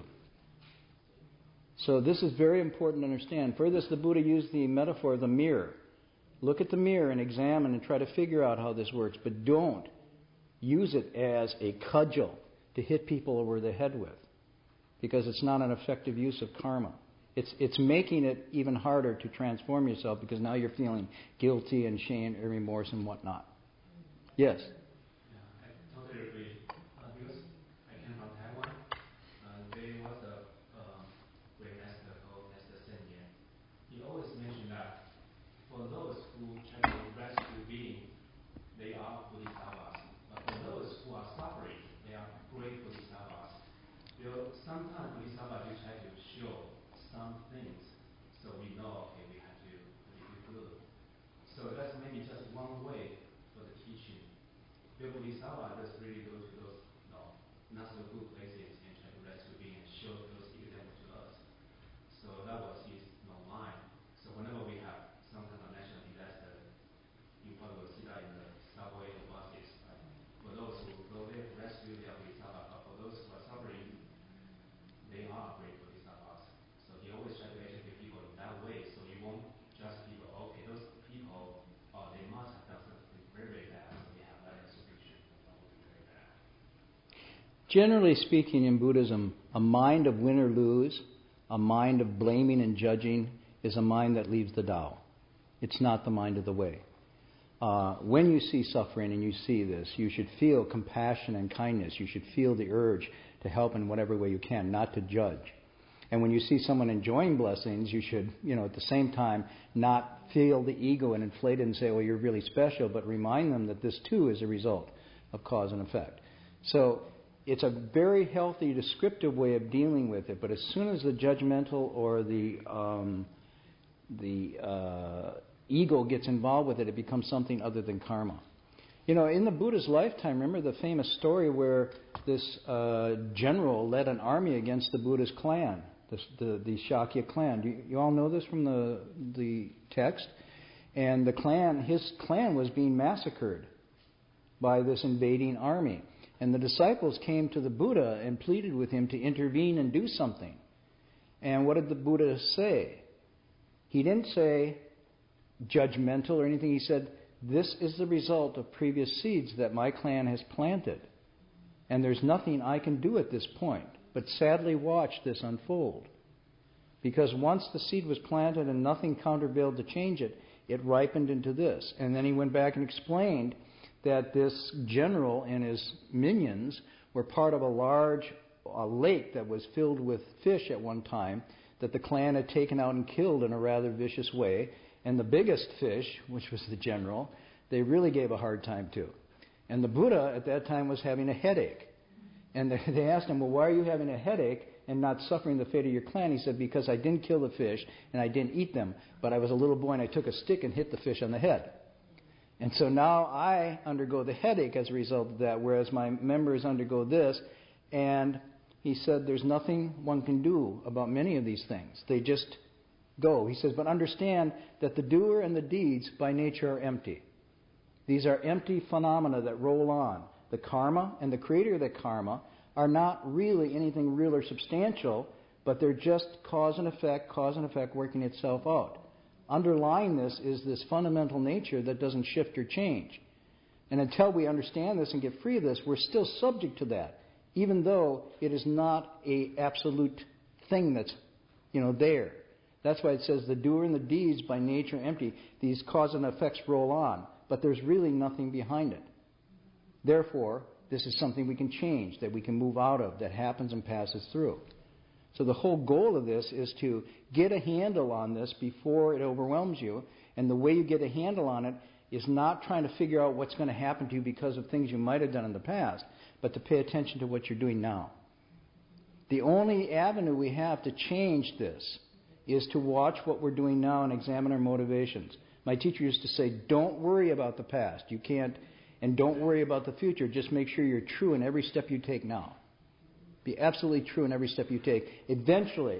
So this is very important to understand. For this, the Buddha used the metaphor of the mirror. Look at the mirror and examine and try to figure out how this works. But don't use it as a cudgel to hit people over the head with, because it's not an effective use of karma. It's making it even harder to transform yourself, because now you're feeling guilty and shame and remorse and whatnot. Yes? Yeah, I totally agree. Because I came from Taiwan, there was a great master called Master Sen Yan. He always mentioned that for those who try to rescue beings, they are bodhisattvas. But for those who are suffering, they are great bodhisattvas. Sometimes bodhisattvas just try to show some things, so we know, okay, we have to really do good. So that's maybe just one way for the teaching. The bodhisattva just really go to those not so good places and try to rescue beings and show those examples to us. So that was his line. So whenever we have some kind of national Generally speaking, in Buddhism, a mind of win or lose, a mind of blaming and judging, is a mind that leaves the Tao. It's not the mind of the way. When you see suffering and you see this, you should feel compassion and kindness. You should feel the urge to help in whatever way you can, not to judge. And when you see someone enjoying blessings, you should, at the same time, not feel the ego and inflate it and say, well, you're really special, but remind them that this too is a result of cause and effect. So it's a very healthy, descriptive way of dealing with it, but as soon as the judgmental or the ego gets involved with it, it becomes something other than karma. In the Buddha's lifetime, remember the famous story where this general led an army against the Buddha's clan, the Shakya clan. You all know this from the text? And his clan was being massacred by this invading army. And the disciples came to the Buddha and pleaded with him to intervene and do something. And what did the Buddha say? He didn't say judgmental or anything. He said, this is the result of previous seeds that my clan has planted. And there's nothing I can do at this point, but sadly watch this unfold. Because once the seed was planted and nothing countervailed to change it, it ripened into this. And then he went back and explained that this general and his minions were part of a large lake that was filled with fish at one time that the clan had taken out and killed in a rather vicious way. And the biggest fish, which was the general, they really gave a hard time to. And the Buddha at that time was having a headache. And they asked him, well, why are you having a headache and not suffering the fate of your clan? He said, because I didn't kill the fish and I didn't eat them, but I was a little boy and I took a stick and hit the fish on the head. And so now I undergo the headache as a result of that, whereas my members undergo this. And he said there's nothing one can do about many of these things. They just go. He says, but understand that the doer and the deeds by nature are empty. These are empty phenomena that roll on. The karma and the creator of the karma are not really anything real or substantial, but they're just cause and effect working itself out. Underlying this is this fundamental nature that doesn't shift or change. And until we understand this and get free of this, we're still subject to that, even though it is not an absolute thing that's, there. That's why it says the doer and the deeds by nature are empty. These cause and effects roll on, but there's really nothing behind it. Therefore, this is something we can change, that we can move out of, that happens and passes through. So the whole goal of this is to get a handle on this before it overwhelms you. And the way you get a handle on it is not trying to figure out what's going to happen to you because of things you might have done in the past, but to pay attention to what you're doing now. The only avenue we have to change this is to watch what we're doing now and examine our motivations. My teacher used to say, don't worry about the past. You can't, and don't worry about the future. Just make sure you're true in every step you take now. Be absolutely true in every step you take. Eventually,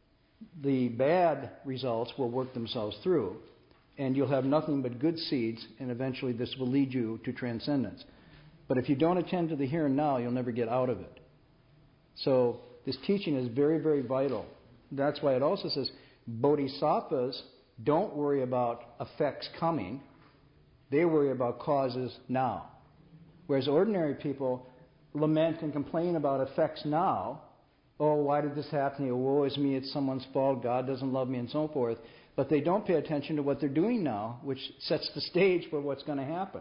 the bad results will work themselves through, and you'll have nothing but good seeds, and eventually this will lead you to transcendence. But if you don't attend to the here and now, you'll never get out of it. So this teaching is very, very vital. That's why it also says bodhisattvas don't worry about effects coming. They worry about causes now. Whereas ordinary people lament and complain about effects now. Oh, why did this happen to you? Woe is me, it's someone's fault, God doesn't love me, and so forth. But they don't pay attention to what they're doing now, which sets the stage for what's going to happen.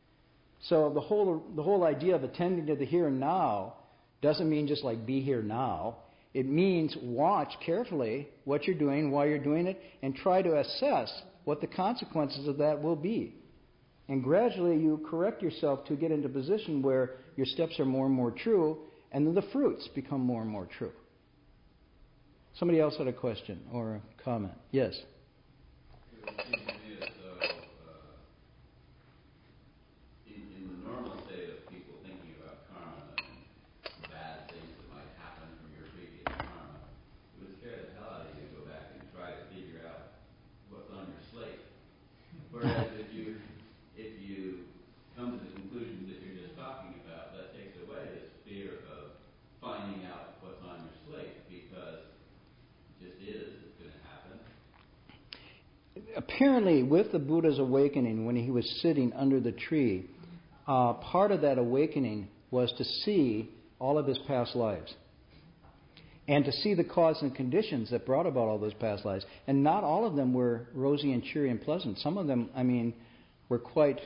So the whole idea of attending to the here and now doesn't mean just like be here now. It means watch carefully what you're doing, why you're doing it, and try to assess what the consequences of that will be. And gradually you correct yourself to get into a position where your steps are more and more true, and then the fruits become more and more true. Somebody else had a question or a comment. Yes? It would seem to me as though in the normal state of people thinking about karma and bad things that might happen from your previous karma, it would scare the hell out of you to go back and try to figure out what's on your slate. Whereas if you come to the conclusions that you're just talking about, that takes away this fear of finding out what's on your slate, because it just is, it's going to happen. Apparently, with the Buddha's awakening, when he was sitting under the tree, part of that awakening was to see all of his past lives. And to see the cause and conditions that brought about all those past lives. And not all of them were rosy and cheery and pleasant. Some of them, were quite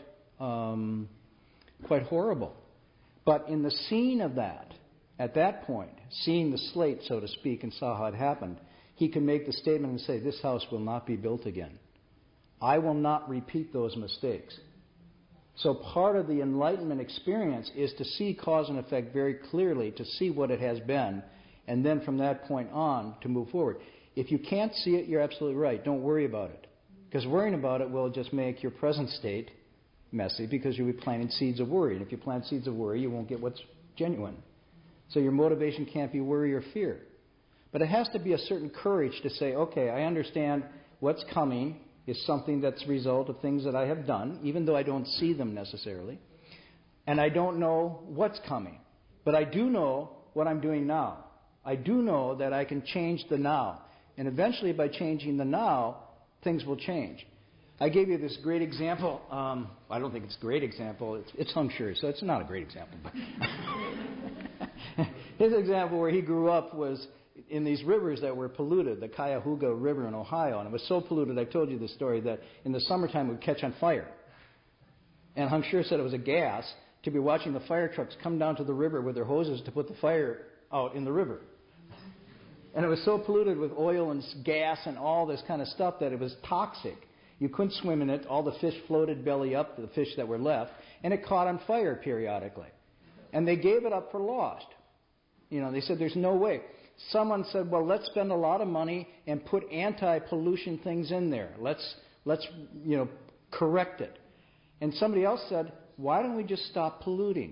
horrible. But in the scene of that, at that point, seeing the slate, so to speak, and saw how it happened, he can make the statement and say, this house will not be built again. I will not repeat those mistakes. So part of the enlightenment experience is to see cause and effect very clearly, to see what it has been, and then from that point on to move forward. If you can't see it, you're absolutely right. Don't worry about it. Because worrying about it will just make your present state messy, because you'll be planting seeds of worry. And if you plant seeds of worry, you won't get what's genuine. So your motivation can't be worry or fear. But it has to be a certain courage to say, okay, I understand what's coming is something that's a result of things that I have done, even though I don't see them necessarily. And I don't know what's coming. But I do know what I'm doing now. I do know that I can change the now. And eventually, by changing the now, things will change. I gave you this great example. I don't think it's a great example. It's Hung Shui, so it's not a great example. But his example where he grew up was in these rivers that were polluted, the Cuyahoga River in Ohio. And it was so polluted, I told you the story, that in the summertime it would catch on fire. And Hung Shui said it was a gas to be watching the fire trucks come down to the river with their hoses to put the fire out in the river. And it was so polluted with oil and gas and all this kind of stuff that it was toxic. You couldn't swim in it. All the fish floated belly up, the fish that were left, and it caught on fire periodically. And they gave it up for lost. They said there's no way. Someone said, well, let's spend a lot of money and put anti-pollution things in there. Let's correct it. And somebody else said, why don't we just stop polluting?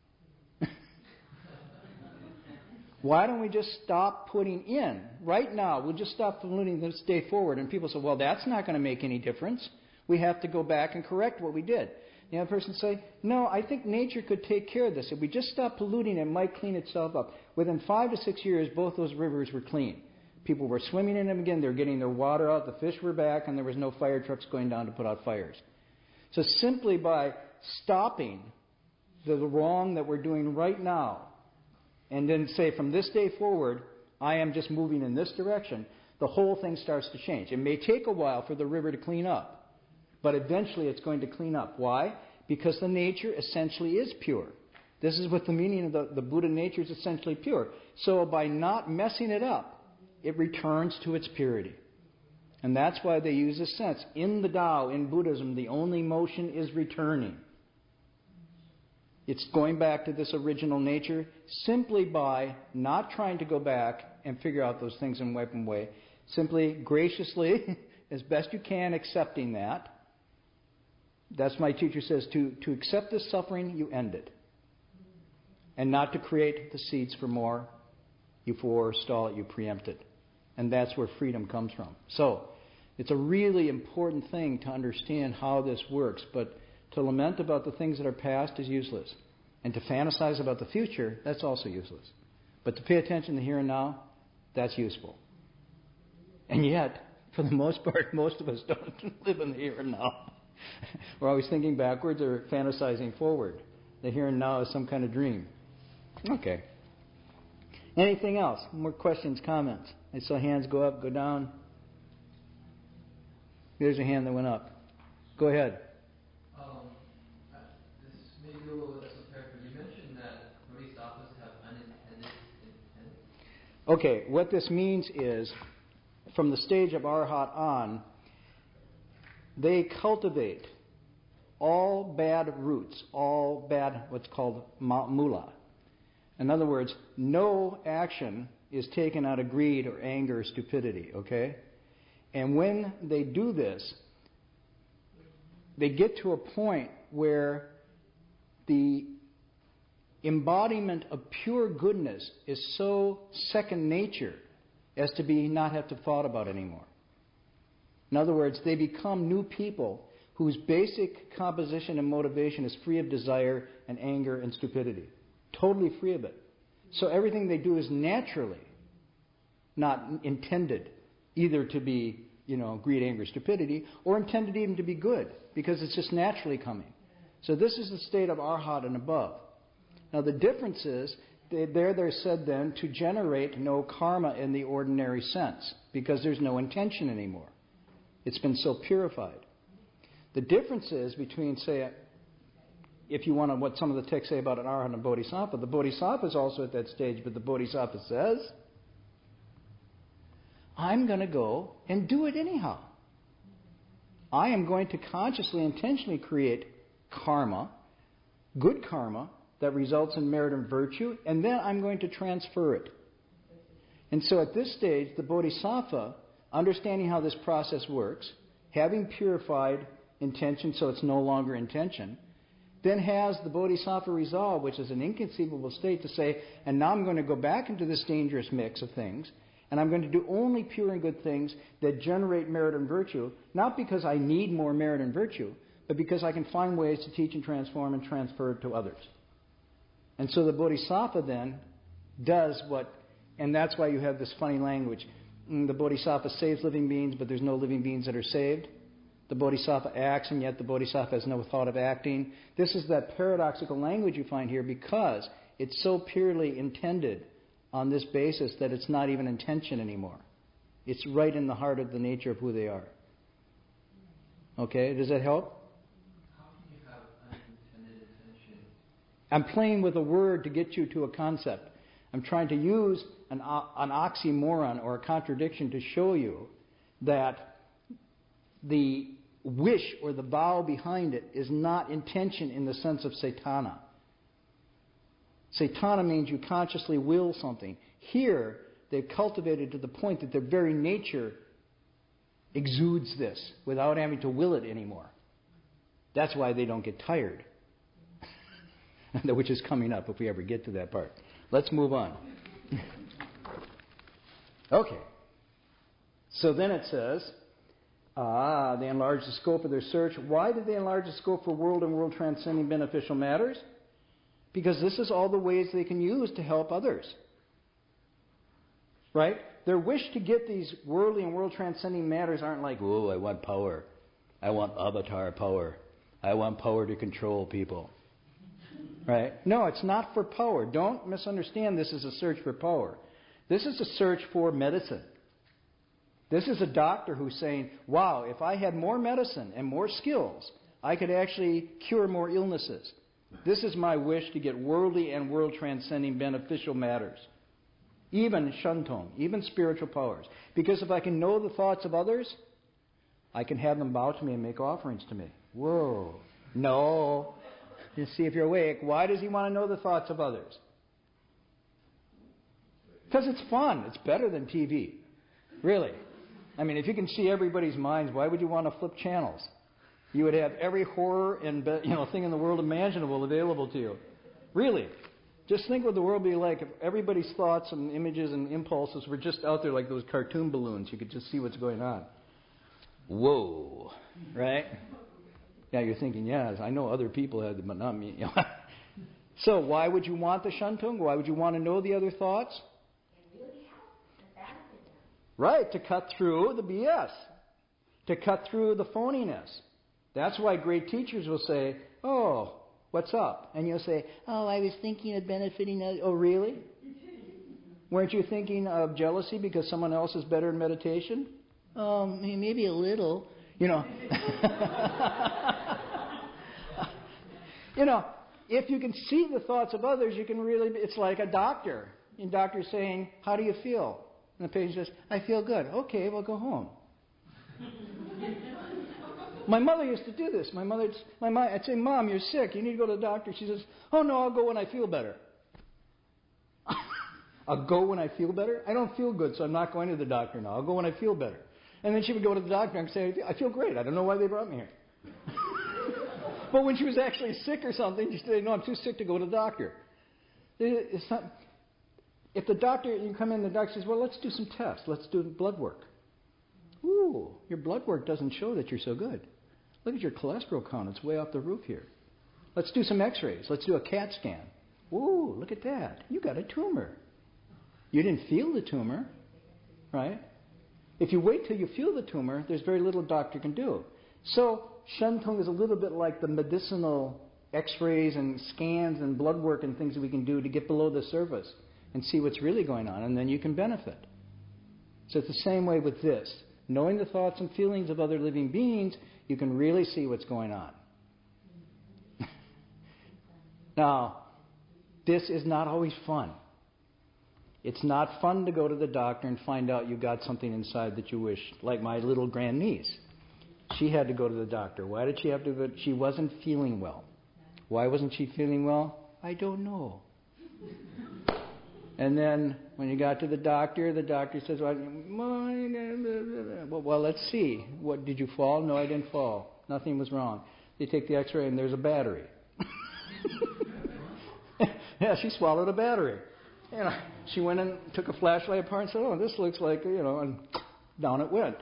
Why don't we just stop putting in? Right now, we'll just stop polluting this day forward. And people say, well, that's not going to make any difference. We have to go back and correct what we did. The other person say, no, I think nature could take care of this. If we just stop polluting, it might clean itself up. Within 5 to 6 years, both those rivers were clean. People were swimming in them again. They were getting their water out. The fish were back, and there was no fire trucks going down to put out fires. So simply by stopping the wrong that we're doing right now, and then say, from this day forward, I am just moving in this direction, the whole thing starts to change. It may take a while for the river to clean up, but eventually it's going to clean up. Why? Because the nature essentially is pure. This is what the meaning of the Buddha nature is essentially pure. So by not messing it up, it returns to its purity. And that's why they use this sense. In the Tao, in Buddhism, the only motion is returning. It's going back to this original nature simply by not trying to go back and figure out those things and wipe them away. Simply, graciously, as best you can, accepting that. That's my teacher says, to accept this suffering, you end it. And not to create the seeds for more. You forestall it, you preempt it. And that's where freedom comes from. So, it's a really important thing to understand how this works. But to lament about the things that are past is useless. And to fantasize about the future, that's also useless. But to pay attention to the here and now, that's useful. And yet, for the most part, most of us don't live in the here and now. We're always thinking backwards or fantasizing forward. The here and now is some kind of dream. Okay. Anything else? More questions, comments? I saw hands go up, go down. There's a hand that went up. Go ahead. This may be a little esoteric, but you mentioned that bodhisattvas have unintended intent. Okay, what this means is, from the stage of Arhat on, they cultivate all bad roots, all bad, what's called mula. In other words, no action is taken out of greed or anger or stupidity, okay? And when they do this, they get to a point where the embodiment of pure goodness is so second nature as to be not have to thought about anymore. In other words, they become new people whose basic composition and motivation is free of desire and anger and stupidity. Totally free of it. So everything they do is naturally not intended either to be, greed, anger, stupidity, or intended even to be good, because it's just naturally coming. So this is the state of Arhat and above. Now the difference is they're said then to generate no karma in the ordinary sense, because there's no intention anymore. It's been so purified. The difference is between, say, if you want to, what some of the texts say about an arhat and a bodhisattva, the bodhisattva is also at that stage, but the bodhisattva says, I'm going to go and do it anyhow. I am going to consciously, intentionally create karma, good karma, that results in merit and virtue, and then I'm going to transfer it. And so at this stage, the bodhisattva, understanding how this process works, having purified intention so it's no longer intention, then has the bodhisattva resolve, which is an inconceivable state, to say, and now I'm going to go back into this dangerous mix of things, and I'm going to do only pure and good things that generate merit and virtue, not because I need more merit and virtue, but because I can find ways to teach and transform and transfer it to others. And so the bodhisattva then does what, and that's why you have this funny language. The bodhisattva saves living beings, but there's no living beings that are saved. The bodhisattva acts, and yet the bodhisattva has no thought of acting. This is that paradoxical language you find here because it's so purely intended on this basis that it's not even intention anymore. It's right in the heart of the nature of who they are. Okay, does that help? How can you have unintended intention? I'm playing with a word to get you to a concept. I'm trying to use an oxymoron or a contradiction to show you that the wish or the vow behind it is not intention in the sense of Caitana. Caitana means you consciously will something. Here, they've cultivated to the point that their very nature exudes this without having to will it anymore. That's why they don't get tired. Which is coming up if we ever get to that part. Let's move on. Okay. So then it says, they enlarged the scope of their search. Why did they enlarge the scope for world and world transcending beneficial matters? Because this is all the ways they can use to help others. Right? Their wish to get these worldly and world transcending matters aren't like, oh, I want power. I want avatar power. I want power to control people. Right? No, it's not for power. Don't misunderstand this as a search for power. This is a search for medicine. This is a doctor who's saying, wow, if I had more medicine and more skills, I could actually cure more illnesses. This is my wish to get worldly and world transcending beneficial matters. Even shantong, even spiritual powers. Because if I can know the thoughts of others, I can have them bow to me and make offerings to me. Whoa. No. You see if you're awake. Why does he want to know the thoughts of others? Because it's fun. It's better than TV. Really. I mean, if you can see everybody's minds, why would you want to flip channels? You would have every horror and thing in the world imaginable available to you. Really. Just think what the world would be like if everybody's thoughts and images and impulses were just out there like those cartoon balloons. You could just see what's going on. Whoa. Right? Yeah, you're thinking, yes, I know other people had them, but not me. So why would you want the shantong? Why would you want to know the other thoughts? It really helps to benefit them. Right, to cut through the BS. To cut through the phoniness. That's why great teachers will say, oh, what's up? And you'll say, oh, I was thinking of benefiting others. Oh, really? Weren't you thinking of jealousy because someone else is better in meditation? Oh, maybe a little. If you can see the thoughts of others, you can really, it's like a doctor. And doctor's saying, how do you feel? And the patient says, I feel good. Okay, well, go home. My mother used to do this. I'd say, Mom, you're sick. You need to go to the doctor. She says, oh, no, I'll go when I feel better. I'll go when I feel better? I don't feel good, so I'm not going to the doctor now. I'll go when I feel better. And then she would go to the doctor and say, I feel great. I don't know why they brought me here. But when she was actually sick or something, she'd say, no, I'm too sick to go to the doctor. It's not, if the doctor, you come in, the doctor says, well, let's do some tests. Let's do blood work. Ooh, your blood work doesn't show that you're so good. Look at your cholesterol count. It's way off the roof here. Let's do some x-rays. Let's do a CAT scan. Ooh, look at that. You got a tumor. You didn't feel the tumor, right? If you wait till you feel the tumor, there's very little a doctor can do. So, shantong is a little bit like the medicinal x-rays and scans and blood work and things that we can do to get below the surface and see what's really going on, and then you can benefit. So it's the same way with this. Knowing the thoughts and feelings of other living beings, you can really see what's going on. Now, this is not always fun. It's not fun to go to the doctor and find out you got something inside that you wish, like my little grandniece. She had to go to the doctor. Why did she have to go? She wasn't feeling well. Why wasn't she feeling well? I don't know. And then when you got to the doctor says, well, let's see. What, did you fall? No, I didn't fall. Nothing was wrong. They take the x-ray and there's a battery. Yeah, she swallowed a battery. She went and took a flashlight apart and said, oh, this looks like, and down it went.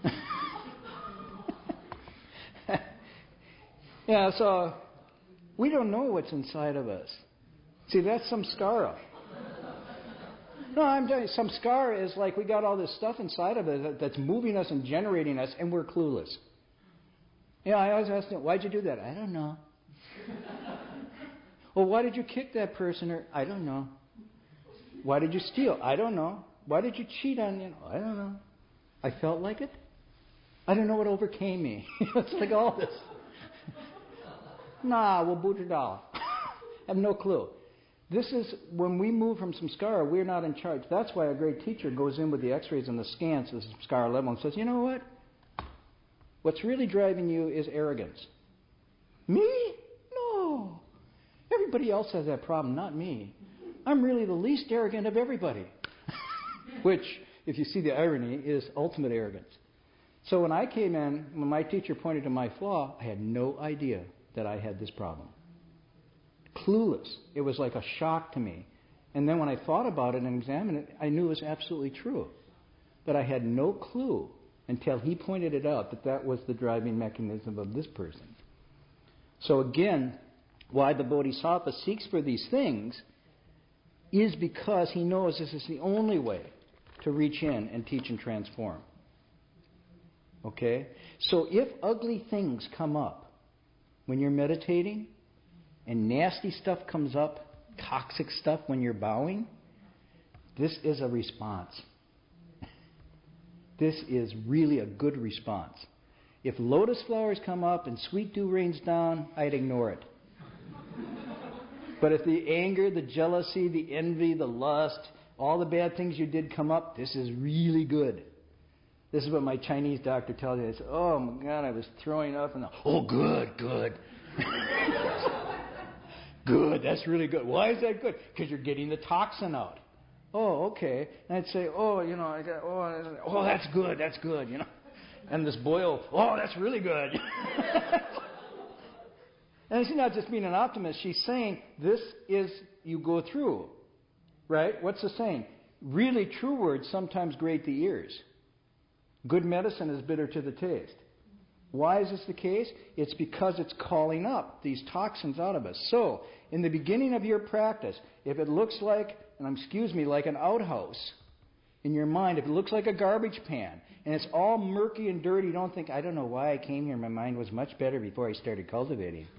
Yeah, so we don't know what's inside of us. See, that's samskara. No, I'm telling you, samskara is like we got all this stuff inside of us that's moving us and generating us, and we're clueless. I always ask them, why'd you do that? I don't know. Well, why did you kick that person? Or I don't know. Why did you steal? I don't know. Why did you cheat on me? I don't know. I felt like it. I don't know what overcame me. It's like all this. Nah, we'll boot it off. I have no clue. This is, when we move from samskara, we're not in charge. That's why a great teacher goes in with the x-rays and the scans to the samskara level and says, you know what? What's really driving you is arrogance. Me? No. Everybody else has that problem, not me. I'm really the least arrogant of everybody. Which, if you see the irony, is ultimate arrogance. So when I came in, when my teacher pointed to my flaw, I had no idea that I had this problem. Clueless. It was like a shock to me. And then when I thought about it and examined it, I knew it was absolutely true. But I had no clue until he pointed it out that that was the driving mechanism of this person. So again, why the Bodhisattva seeks for these things is because he knows this is the only way to reach in and teach and transform. Okay? So if ugly things come up when you're meditating, and nasty stuff comes up, toxic stuff when you're bowing, this is a response. This is really a good response. If lotus flowers come up and sweet dew rains down, I'd ignore it. But if the anger, the jealousy, the envy, the lust, all the bad things you did come up, this is really good. This is what my Chinese doctor tells me. I say, oh my God, I was throwing up. And oh, good. Good, that's really good. Why is that good? Because you're getting the toxin out. Oh, okay. And I'd say, that's good, And this boil, that's really good. And she's not just being an optimist. She's saying this is, you go through. Right? What's the saying? Really true words sometimes grate the ears. Good medicine is bitter to the taste. Why is this the case? It's because it's calling up these toxins out of us. So, in the beginning of your practice, if it looks like, like an outhouse in your mind, if it looks like a garbage pan, and it's all murky and dirty, don't think, I don't know why I came here. My mind was much better before I started cultivating.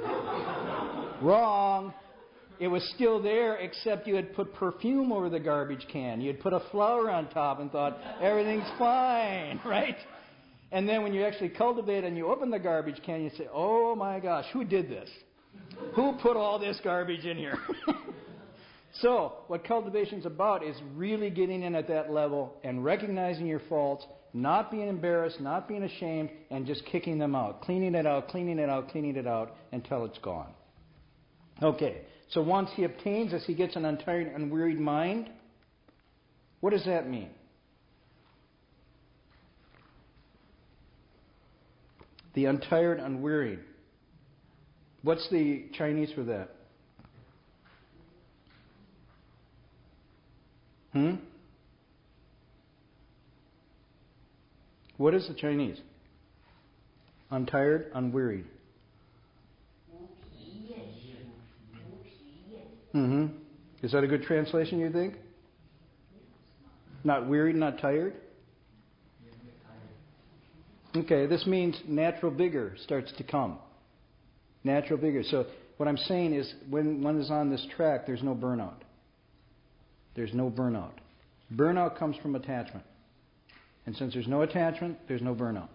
Wrong. It was still there, except you had put perfume over the garbage can. You had put a flower on top and thought, everything's fine, right? And then when you actually cultivate and you open the garbage can, you say, oh my gosh, who did this? Who put all this garbage in here? So, what cultivation's about is really getting in at that level and recognizing your faults, not being embarrassed, not being ashamed, and just kicking them out. Cleaning it out until it's gone. Okay, so once he obtains this, he gets an untired, unwearied mind. What does that mean? The untired, unwearied. What's the Chinese for that? What is the Chinese? Untired, unwearied. Is that a good translation, you think? Not wearied, not tired? Okay, this means natural vigor starts to come. Natural vigor. So what I'm saying is when one is on this track, there's no burnout. There's no burnout. Burnout comes from attachment. And since there's no attachment, there's no burnout.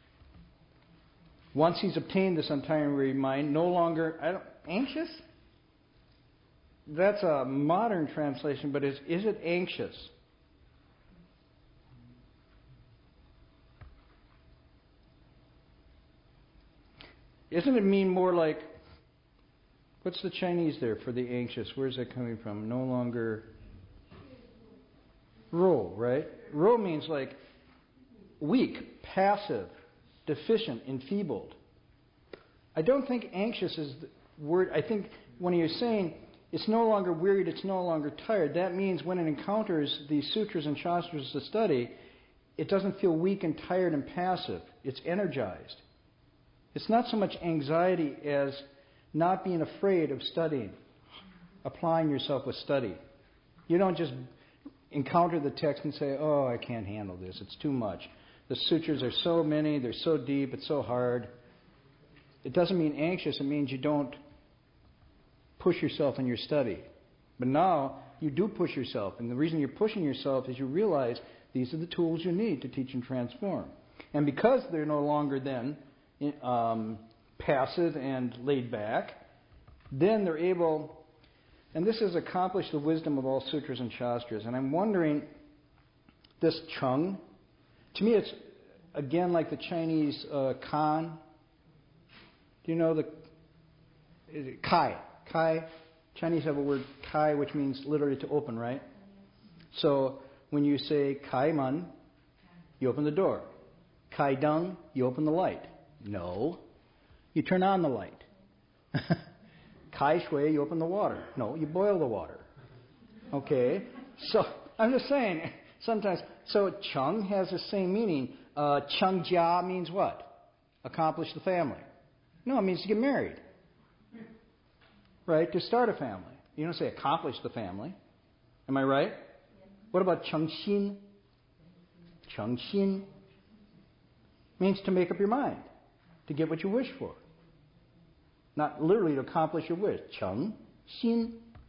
Once he's obtained this untiring mind, no longer anxious? That's a modern translation, but is it anxious? Doesn't it mean more like, what's the Chinese there for the anxious? Where's that coming from? No longer ro, right? Ro means like weak, passive, deficient, enfeebled. I don't think anxious is the word. I think when you're saying it's no longer wearied, it's no longer tired, that means when it encounters these sutras and shastras to study, it doesn't feel weak and tired and passive. It's energized. It's not so much anxiety as not being afraid of studying, applying yourself with study. You don't just encounter the text and say, oh, I can't handle this, it's too much. The sutras are so many, they're so deep, it's so hard. It doesn't mean anxious, it means you don't push yourself in your study. But now you do push yourself, and the reason you're pushing yourself is you realize these are the tools you need to teach and transform. And because they're no longer then passive and laid back, then they're able, and this has accomplished the wisdom of all sutras and shastras. And I'm wondering, this chung, to me it's again like the Chinese kan. Do you know the kai? Kai. Chinese have a word kai, which means literally to open, right? So when you say kai man, you open the door. Kai dung, you open the light. No. You turn on the light. Kai shui, you open the water. No, you boil the water. Okay? So, I'm just saying, sometimes, so chung has the same meaning. Chung jia means what? Accomplish the family. No, it means to get married. Right? To start a family. You don't say accomplish the family. Am I right? What about chung xin? Chung xin means to make up your mind. To get what you wish for. Not literally to accomplish your wish. Chung, xin.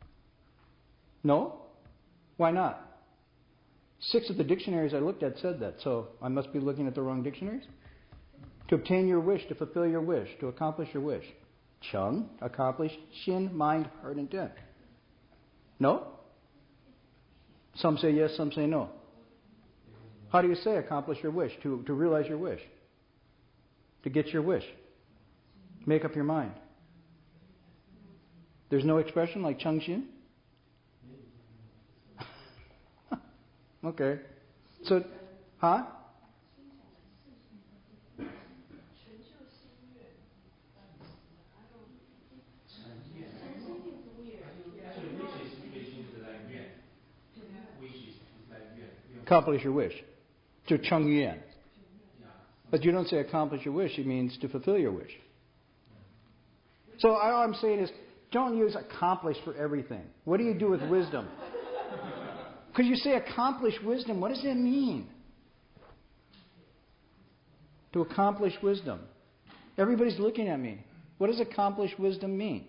No? Why not? 6 of the dictionaries I looked at said that, so I must be looking at the wrong dictionaries? To obtain your wish, to fulfill your wish, to accomplish your wish. Chung, accomplish. Xin, mind, heart, intent. No? Some say yes, some say no. How do you say accomplish your wish? To realize your wish. To get your wish. Make up your mind. There's no expression like chung xin? Okay. So, huh? Accomplish your wish. To chung yuan. But you don't say accomplish your wish, it means to fulfill your wish. So all I'm saying is, don't use accomplish for everything. What do you do with wisdom? Because you say accomplish wisdom, what does that mean? To accomplish wisdom. Everybody's looking at me. What does accomplish wisdom mean?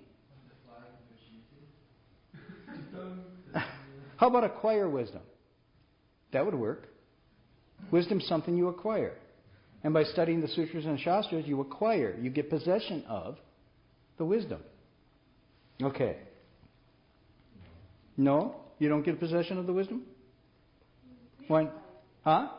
How about acquire wisdom? That would work. Wisdom's something you acquire. And by studying the sutras and shastras, you acquire, you get possession of the wisdom. Okay. No? You don't get possession of the wisdom? Why? Huh?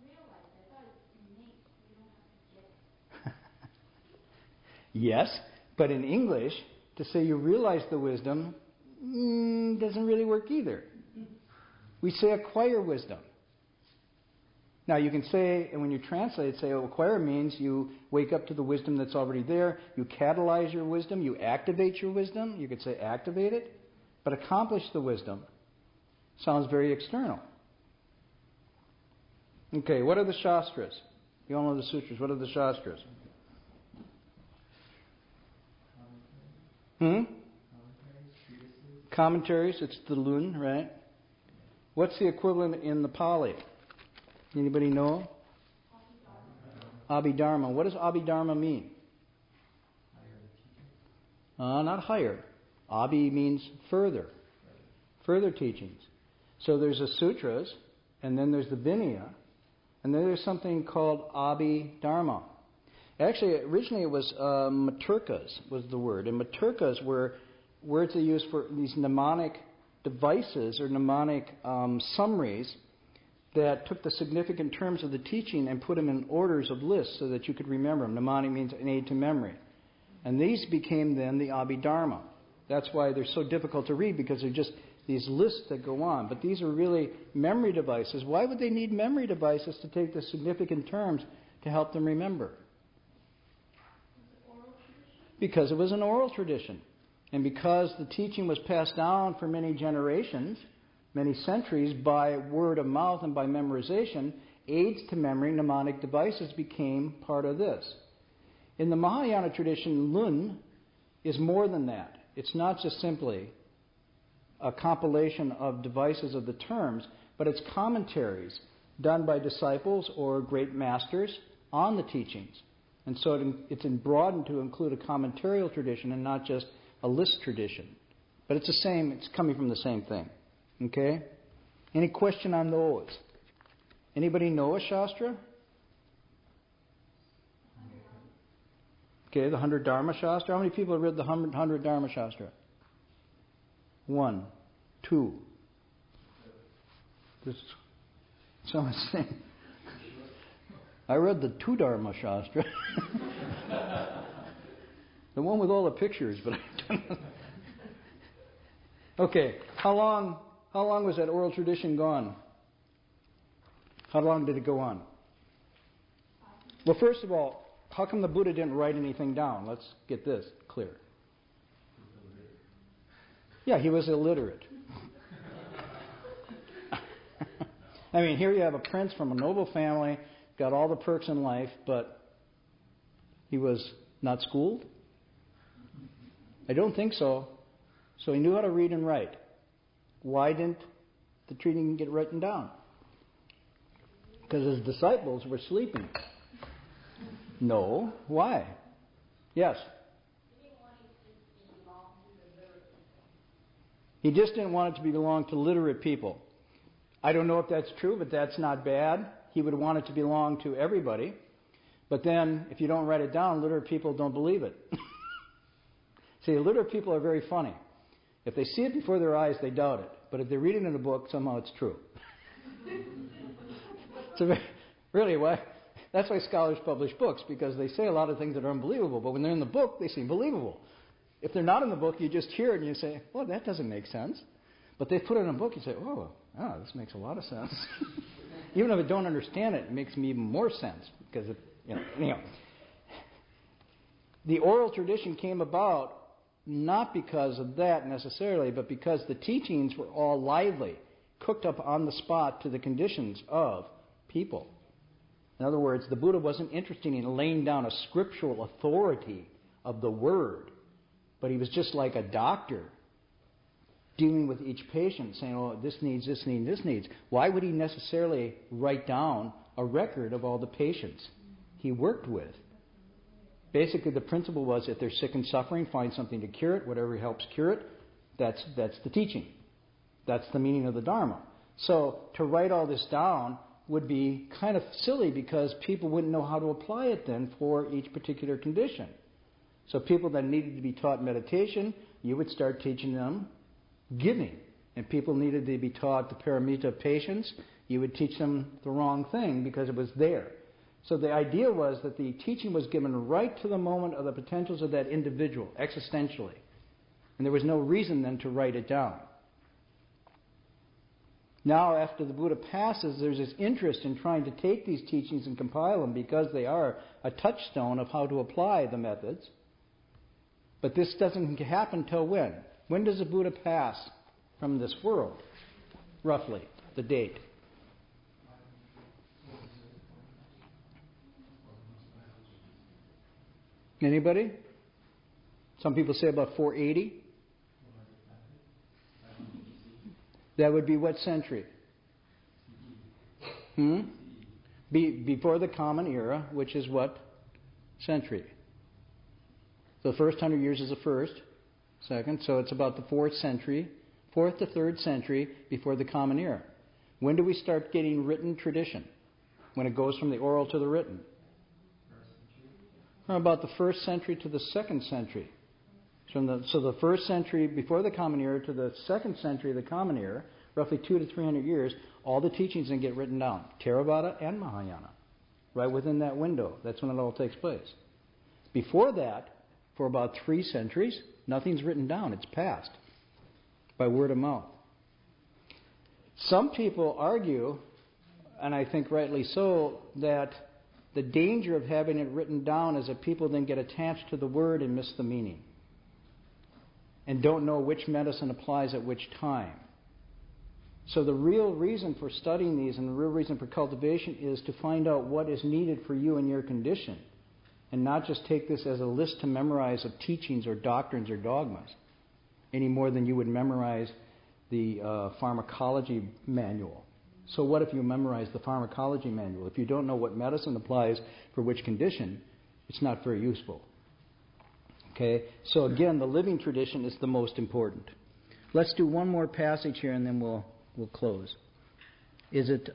Yes, but in English, to say you realize the wisdom doesn't really work either. We say acquire wisdom. Now you can say, and when you translate, say acquire means you wake up to the wisdom that's already there, you catalyze your wisdom, you activate your wisdom. You could say activate it, but accomplish the wisdom sounds very external. Okay, what are the shastras? You all know the sutras. What are the shastras? Commentaries, it's the Lun, right? What's the equivalent in the Pali? Anybody know? Abhidharma. What does Abhidharma mean? Not higher. Abhi means further. Further teachings. So there's the sutras, and then there's the Vinaya, and then there's something called Abhidharma. Actually, originally it was Maturkas was the word. And Maturkas were words they used for these mnemonic devices or mnemonic summaries that took the significant terms of the teaching and put them in orders of lists so that you could remember them. Mnemonic means an aid to memory. And these became then the Abhidharma. That's why they're so difficult to read, because they're just these lists that go on. But these are really memory devices. Why would they need memory devices to take the significant terms to help them remember? Because it was an oral tradition. And because the teaching was passed down for many generations, many centuries, by word of mouth and by memorization, aids to memory, mnemonic devices became part of this. In the Mahayana tradition, Lun is more than that. It's not just simply a compilation of devices of the terms, but it's commentaries done by disciples or great masters on the teachings. And so it's broadened to include a commentarial tradition and not just a list tradition. But it's the same, it's coming from the same thing. Okay? Any question on those? Anybody know a Shastra? Okay, the 100 Dharma Shastra. How many people have read the 100 Dharma Shastra? 1, 2. Someone's saying, I read the 2 Dharma Shastra. The one with all the pictures, but I don't know. Okay, how long was that oral tradition gone? How long did it go on? Well, first of all, how come the Buddha didn't write anything down? Let's get this clear. Yeah, he was illiterate. I mean, here you have a prince from a noble family, got all the perks in life, but he was not schooled? I don't think so. So he knew how to read and write. Why didn't the treating get written down? Because his disciples were sleeping. No. Why? Yes? He just didn't want it to belong to literate people. I don't know if that's true, but that's not bad. He would want it to belong to everybody. But then, if you don't write it down, literate people don't believe it. See, literate people are very funny. If they see it before their eyes, they doubt it. But if they read it in a book, somehow it's true. So really, why? That's why scholars publish books, because they say a lot of things that are unbelievable. But when they're in the book, they seem believable. If they're not in the book, you just hear it and you say, well, that doesn't make sense. But they put it in a book, you say, oh, this makes a lot of sense. Even if I don't understand it, it makes me even more sense. Because, anyhow. The oral tradition came about not because of that necessarily, but because the teachings were all lively, cooked up on the spot to the conditions of people. In other words, the Buddha wasn't interested in laying down a scriptural authority of the word, but he was just like a doctor dealing with each patient, saying, oh, this needs, this needs, this needs. Why would he necessarily write down a record of all the patients he worked with? Basically, the principle was, if they're sick and suffering, find something to cure it. Whatever helps cure it, that's the teaching. That's the meaning of the Dharma. So to write all this down would be kind of silly, because people wouldn't know how to apply it then for each particular condition. So people that needed to be taught meditation, you would start teaching them giving. And people needed to be taught the paramita of patience, you would teach them the wrong thing because it was there. So the idea was that the teaching was given right to the moment of the potentials of that individual, existentially. And there was no reason then to write it down. Now, after the Buddha passes, there's this interest in trying to take these teachings and compile them, because they are a touchstone of how to apply the methods. But this doesn't happen till when? When does the Buddha pass from this world? Roughly, the date. Anybody? Some people say about 480. That would be what century? Before the Common Era, which is what century? So the first 100 years is the first. Second, so it's about the 4th to 3rd century before the Common Era. When do we start getting written tradition? When it goes from the oral to the written? Or about the 1st century to the 2nd century. So the 1st century before the Common Era to the 2nd century of the Common Era, roughly 200 to 300 years, all the teachings then get written down. Theravada and Mahayana. Right within that window. That's when it all takes place. Before that, for about 3 centuries, nothing's written down. It's passed by word of mouth. Some people argue, and I think rightly so, that the danger of having it written down is that people then get attached to the word and miss the meaning, and don't know which medicine applies at which time. So the real reason for studying these and the real reason for cultivation is to find out what is needed for you and your condition, and not just take this as a list to memorize of teachings or doctrines or dogmas, any more than you would memorize the pharmacology manual. So what if you memorize the pharmacology manual? If you don't know what medicine applies for which condition, it's not very useful. Okay? So again, the living tradition is the most important. Let's do one more passage here and then we'll close. Is it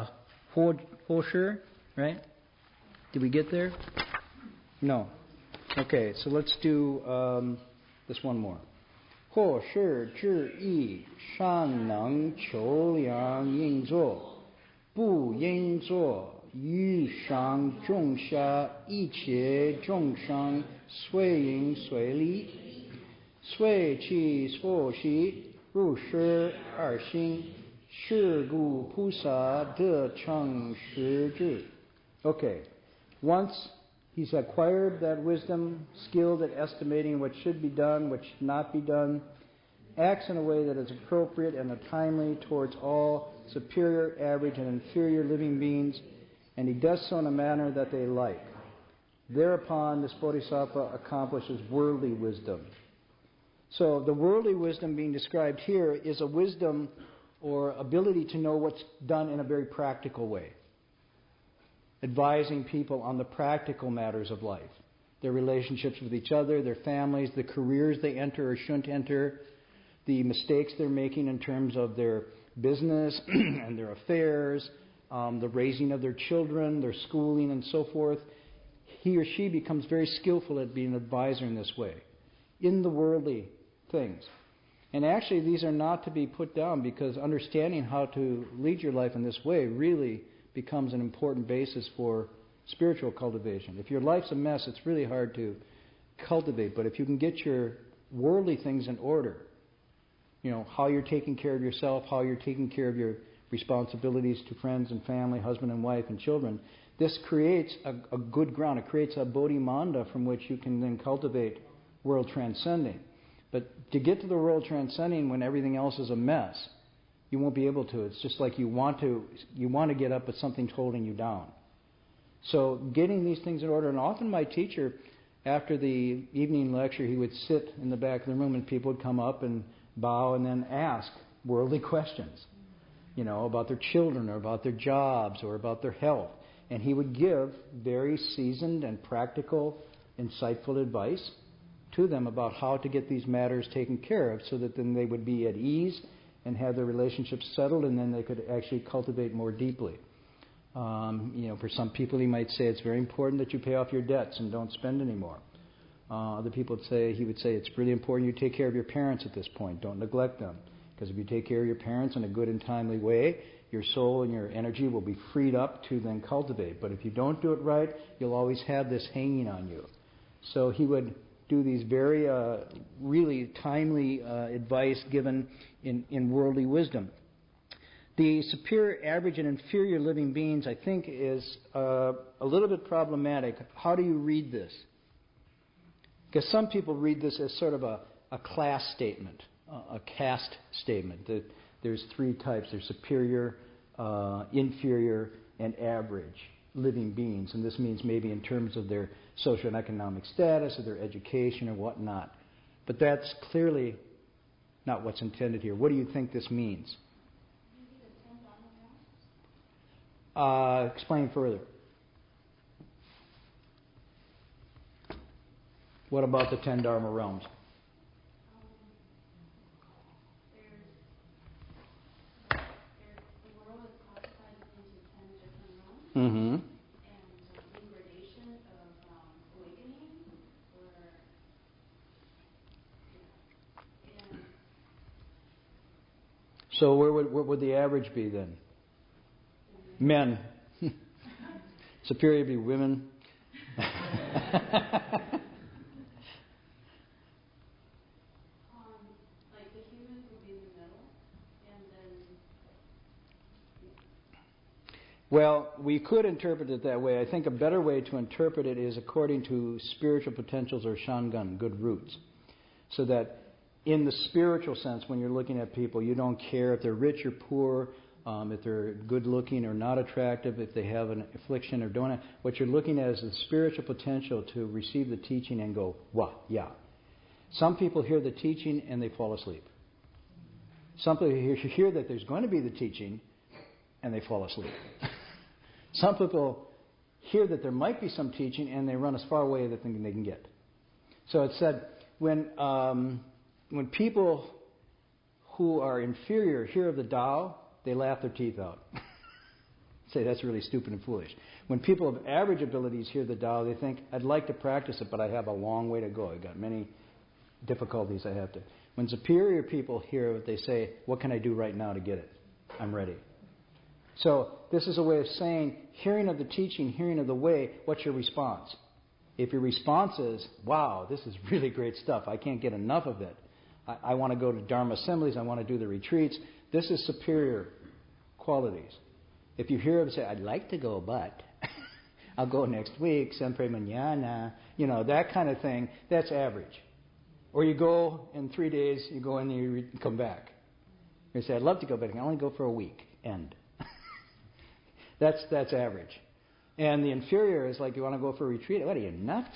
Ho right? Did we get there? No. Okay, so let's do this one more. 或是致意善能求良应作，不应作欲上种下一切众生随因随力，随其所喜，如是而行，是故菩萨得成实之。Okay, once he's acquired that wisdom, skilled at estimating what should be done, what should not be done, acts in a way that is appropriate and timely towards all superior, average, and inferior living beings, and he does so in a manner that they like. Thereupon, this bodhisattva accomplishes worldly wisdom. So the worldly wisdom being described here is a wisdom or ability to know what's done in a very practical way. Advising people on the practical matters of life. Their relationships with each other, their families, the careers they enter or shouldn't enter, the mistakes they're making in terms of their business and their affairs, the raising of their children, their schooling and so forth. He or she becomes very skillful at being an advisor in this way, in the worldly things. And actually these are not to be put down, because understanding how to lead your life in this way really becomes an important basis for spiritual cultivation. If your life's a mess, it's really hard to cultivate. But if you can get your worldly things in order, you know, how you're taking care of yourself, how you're taking care of your responsibilities to friends and family, husband and wife and children, this creates a good ground. It creates a bodhimanda from which you can then cultivate world transcending. But to get to the world transcending when everything else is a mess, you won't be able to. It's just like you want to get up, but something's holding you down. So getting these things in order, and often my teacher, after the evening lecture, he would sit in the back of the room and people would come up and bow and then ask worldly questions, you know, about their children or about their jobs or about their health. And he would give very seasoned and practical, insightful advice to them about how to get these matters taken care of, so that then they would be at ease and have their relationships settled, and then they could actually cultivate more deeply. You know, for some people he might say it's very important that you pay off your debts and don't spend anymore. Other people he would say it's really important you take care of your parents at this point. Don't neglect them. Because if you take care of your parents in a good and timely way, your soul and your energy will be freed up to then cultivate. But if you don't do it right, you'll always have this hanging on you. So he would do these very, really timely advice given in worldly wisdom. The superior, average, and inferior living beings, I think, is a little bit problematic. How do you read this? Because some people read this as sort of a class statement, a caste statement. That there's 3 types. There's superior, inferior, and average living beings. And this means maybe in terms of their social and economic status or their education or whatnot. But that's clearly not what's intended here. What do you think this means? Explain further. What about the 10 Dharma realms? Mm-hmm. and ingradation of awakening, or and So what would the average be then? Men. Superior would be women. like the humans will be in the middle, and then Well, we could interpret it that way. I think a better way to interpret it is according to spiritual potentials or shangan, good roots. So that in the spiritual sense, when you're looking at people, you don't care if they're rich or poor, if they're good looking or not attractive, if they have an affliction or don't have. What you're looking at is the spiritual potential to receive the teaching and go, wow, yeah. Some people hear the teaching and they fall asleep. Some people hear that there's going to be the teaching and they fall asleep. Some people hear that there might be some teaching and they run as far away as they think they can get. So it said, when people who are inferior hear of the Tao, they laugh their teeth out. Say, that's really stupid and foolish. When people of average abilities hear the Tao, they think, I'd like to practice it, but I have a long way to go. I've got many difficulties I have to. When superior people hear it, they say, what can I do right now to get it? I'm ready. So this is a way of saying, hearing of the teaching, hearing of the way, what's your response? If your response is, wow, this is really great stuff, I can't get enough of it, I want to go to Dharma assemblies, I want to do the retreats, this is superior qualities. If you hear them say, I'd like to go, but I'll go next week, siempre mañana, that kind of thing, that's average. Or you go in 3 days, you go and you come back. You say, I'd love to go, but I can only go for a week. End. That's average. And the inferior is like, you want to go for a retreat? What are you, nuts?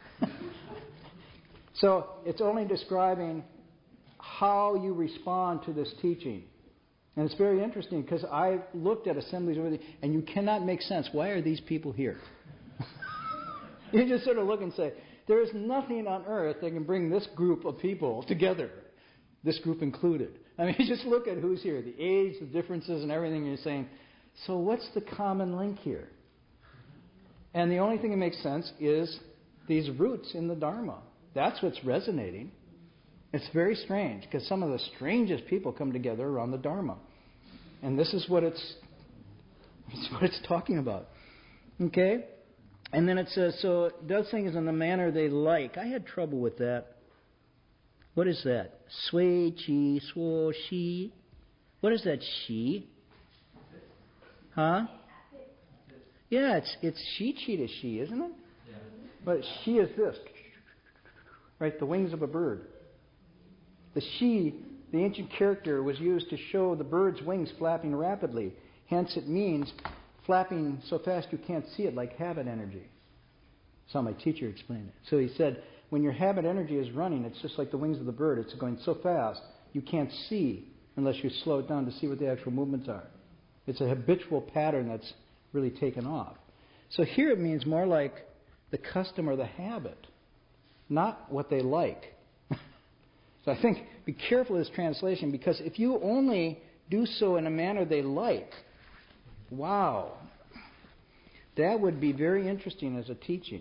So it's only describing how you respond to this teaching. And it's very interesting because I looked at assemblies over there, and you cannot make sense. Why are these people here? You just sort of look and say, there is nothing on earth that can bring this group of people together, this group included. I mean, you just look at who's here, the age, the differences, and everything, and you're saying, so what's the common link here? And the only thing that makes sense is these roots in the Dharma. That's what's resonating. It's very strange because some of the strangest people come together around the Dharma. And this is what it's talking about. Okay? And then it says, so it does things in the manner they like. I had trouble with that. What is that? Sui, chi, suo, shi. What is that shi? Huh? Yeah, it's shi, chi to shi, isn't it? Yeah. But shi is this. Right, the wings of a bird. The shi, the ancient character, was used to show the bird's wings flapping rapidly. Hence it means flapping so fast you can't see it, like habit energy. So my teacher explained it. So he said, when your habit energy is running, it's just like the wings of the bird. It's going so fast you can't see unless you slow it down to see what the actual movements are. It's a habitual pattern that's really taken off. So here it means more like the custom or the habit, not what they like. So I think be careful of this translation, because if you only do so in a manner they like, wow, that would be very interesting as a teaching.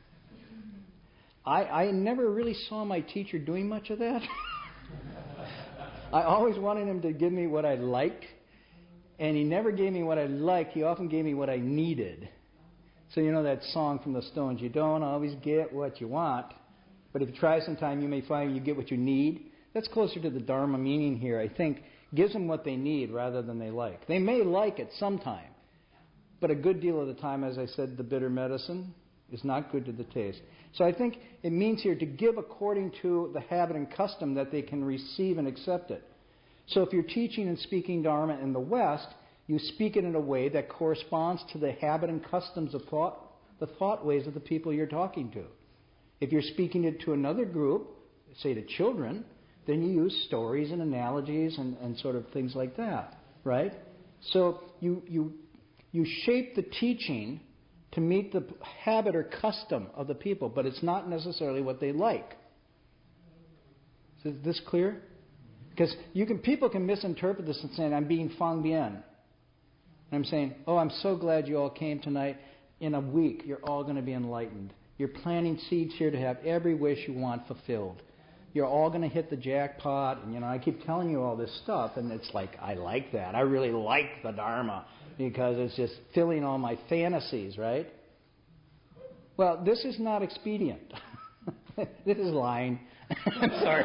I never really saw my teacher doing much of that. I always wanted him to give me what I liked, and he never gave me what I liked. He often gave me what I needed. So you know that song from the Stones, you don't always get what you want, but if you try sometime, you may find you get what you need. That's closer to the Dharma meaning here, I think. Gives them what they need rather than they like. They may like it sometime, but a good deal of the time, as I said, the bitter medicine is not good to the taste. So I think it means here to give according to the habit and custom that they can receive and accept it. So if you're teaching and speaking Dharma in the West, you speak it in a way that corresponds to the habit and customs of thought, the thought ways of the people you're talking to. If you're speaking it to another group, say to children, then you use stories and analogies and sort of things like that, right? So you shape the teaching to meet the habit or custom of the people, but it's not necessarily what they like. Is this clear? Because people can misinterpret this and say, I'm being fang bien. And I'm saying, oh, I'm so glad you all came tonight. In a week, you're all going to be enlightened. You're planting seeds here to have every wish you want fulfilled. You're all going to hit the jackpot. And, I keep telling you all this stuff, and it's like, I like that. I really like the Dharma because it's just filling all my fantasies, right? Well, this is not expedient. This is lying. I'm sorry.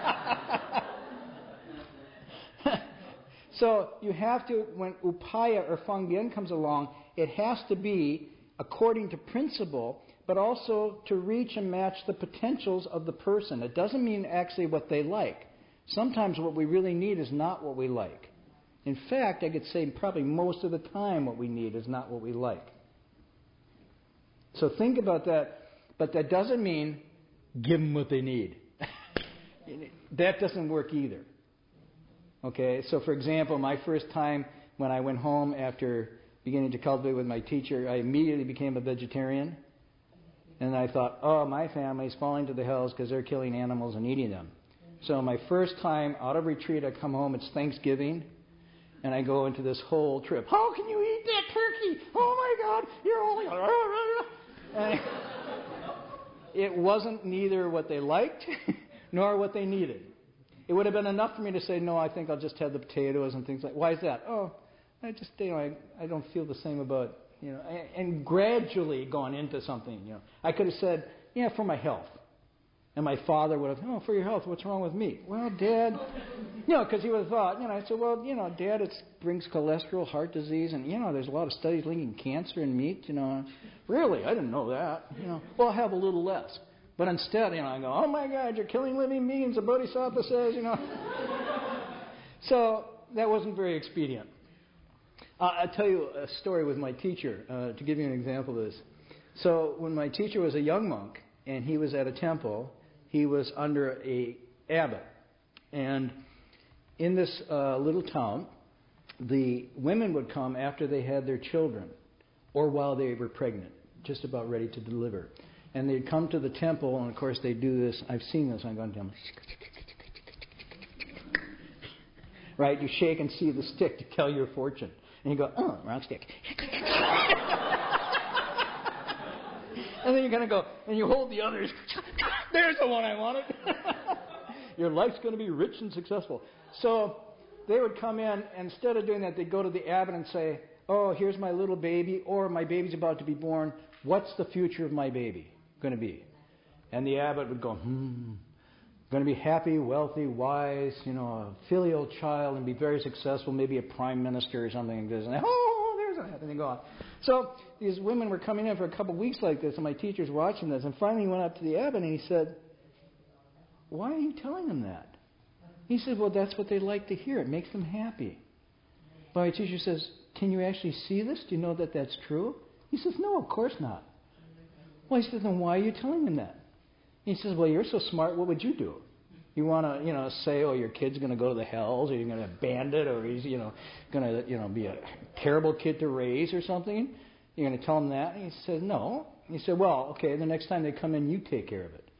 So you have to, when upaya or fangbian comes along, it has to be according to principle, but also to reach and match the potentials of the person. It doesn't mean actually what they like. Sometimes what we really need is not what we like. In fact, I could say probably most of the time what we need is not what we like. So think about that. But that doesn't mean give them what they need. That doesn't work either. Okay, so for example, my first time when I went home after beginning to cultivate with my teacher, I immediately became a vegetarian. And I thought, oh, my family's falling to the hells because they're killing animals and eating them. So my first time out of retreat, I come home, it's Thanksgiving, and I go into this whole trip. How can you eat that turkey? Oh my God, you're only... And it wasn't neither what they liked nor what they needed. It would have been enough for me to say, no, I think I'll just have the potatoes and things like. Why is that? Oh, I just, I don't feel the same about, and gradually gone into something, I could have said, yeah, for my health. And my father would have, oh, for your health, what's wrong with meat? Well, Dad, because he would have thought, I said, well, Dad, it brings cholesterol, heart disease, and, there's a lot of studies linking cancer in meat, Really? I didn't know that. Well, I'll have a little less. But instead, I go, oh my God, you're killing living beings, the Bodhisattva says, So that wasn't very expedient. I'll tell you a story with my teacher, to give you an example of this. So when my teacher was a young monk, and he was at a temple, he was under a abbot. And in this little town, the women would come after they had their children, or while they were pregnant, just about ready to deliver. And they'd come to the temple, and of course they'd do this. I've seen this. I'm going to tell them. Right? You shake and see the stick to tell your fortune. And you go, oh, wrong stick. And then you're going to go, and you hold the others. There's the one I wanted. Your life's going to be rich and successful. So they would come in, and instead of doing that, they'd go to the abbot and say, oh, here's my little baby, or my baby's about to be born. What's the future of my baby going to be? And the abbot would go, going to be happy, wealthy, wise, a filial child, and be very successful, maybe a prime minister or something like this. And there's that, and they go on. So these women were coming in for a couple of weeks like this, and my teacher's watching this, and finally he went up to the abbot and he said, why are you telling them that? He said, well, that's what they like to hear. It makes them happy. But my teacher says, can you actually see this? Do you know that that's true? He says, no, of course not. Well, he says, then why are you telling them that? He says, well, you're so smart, what would you do? You want to, say, oh, your kid's going to go to the hells, or you're going to abandon it, or he's, going to, be a terrible kid to raise or something? You're going to tell him that? And he says, no. And he said, well, okay, the next time they come in, you take care of it.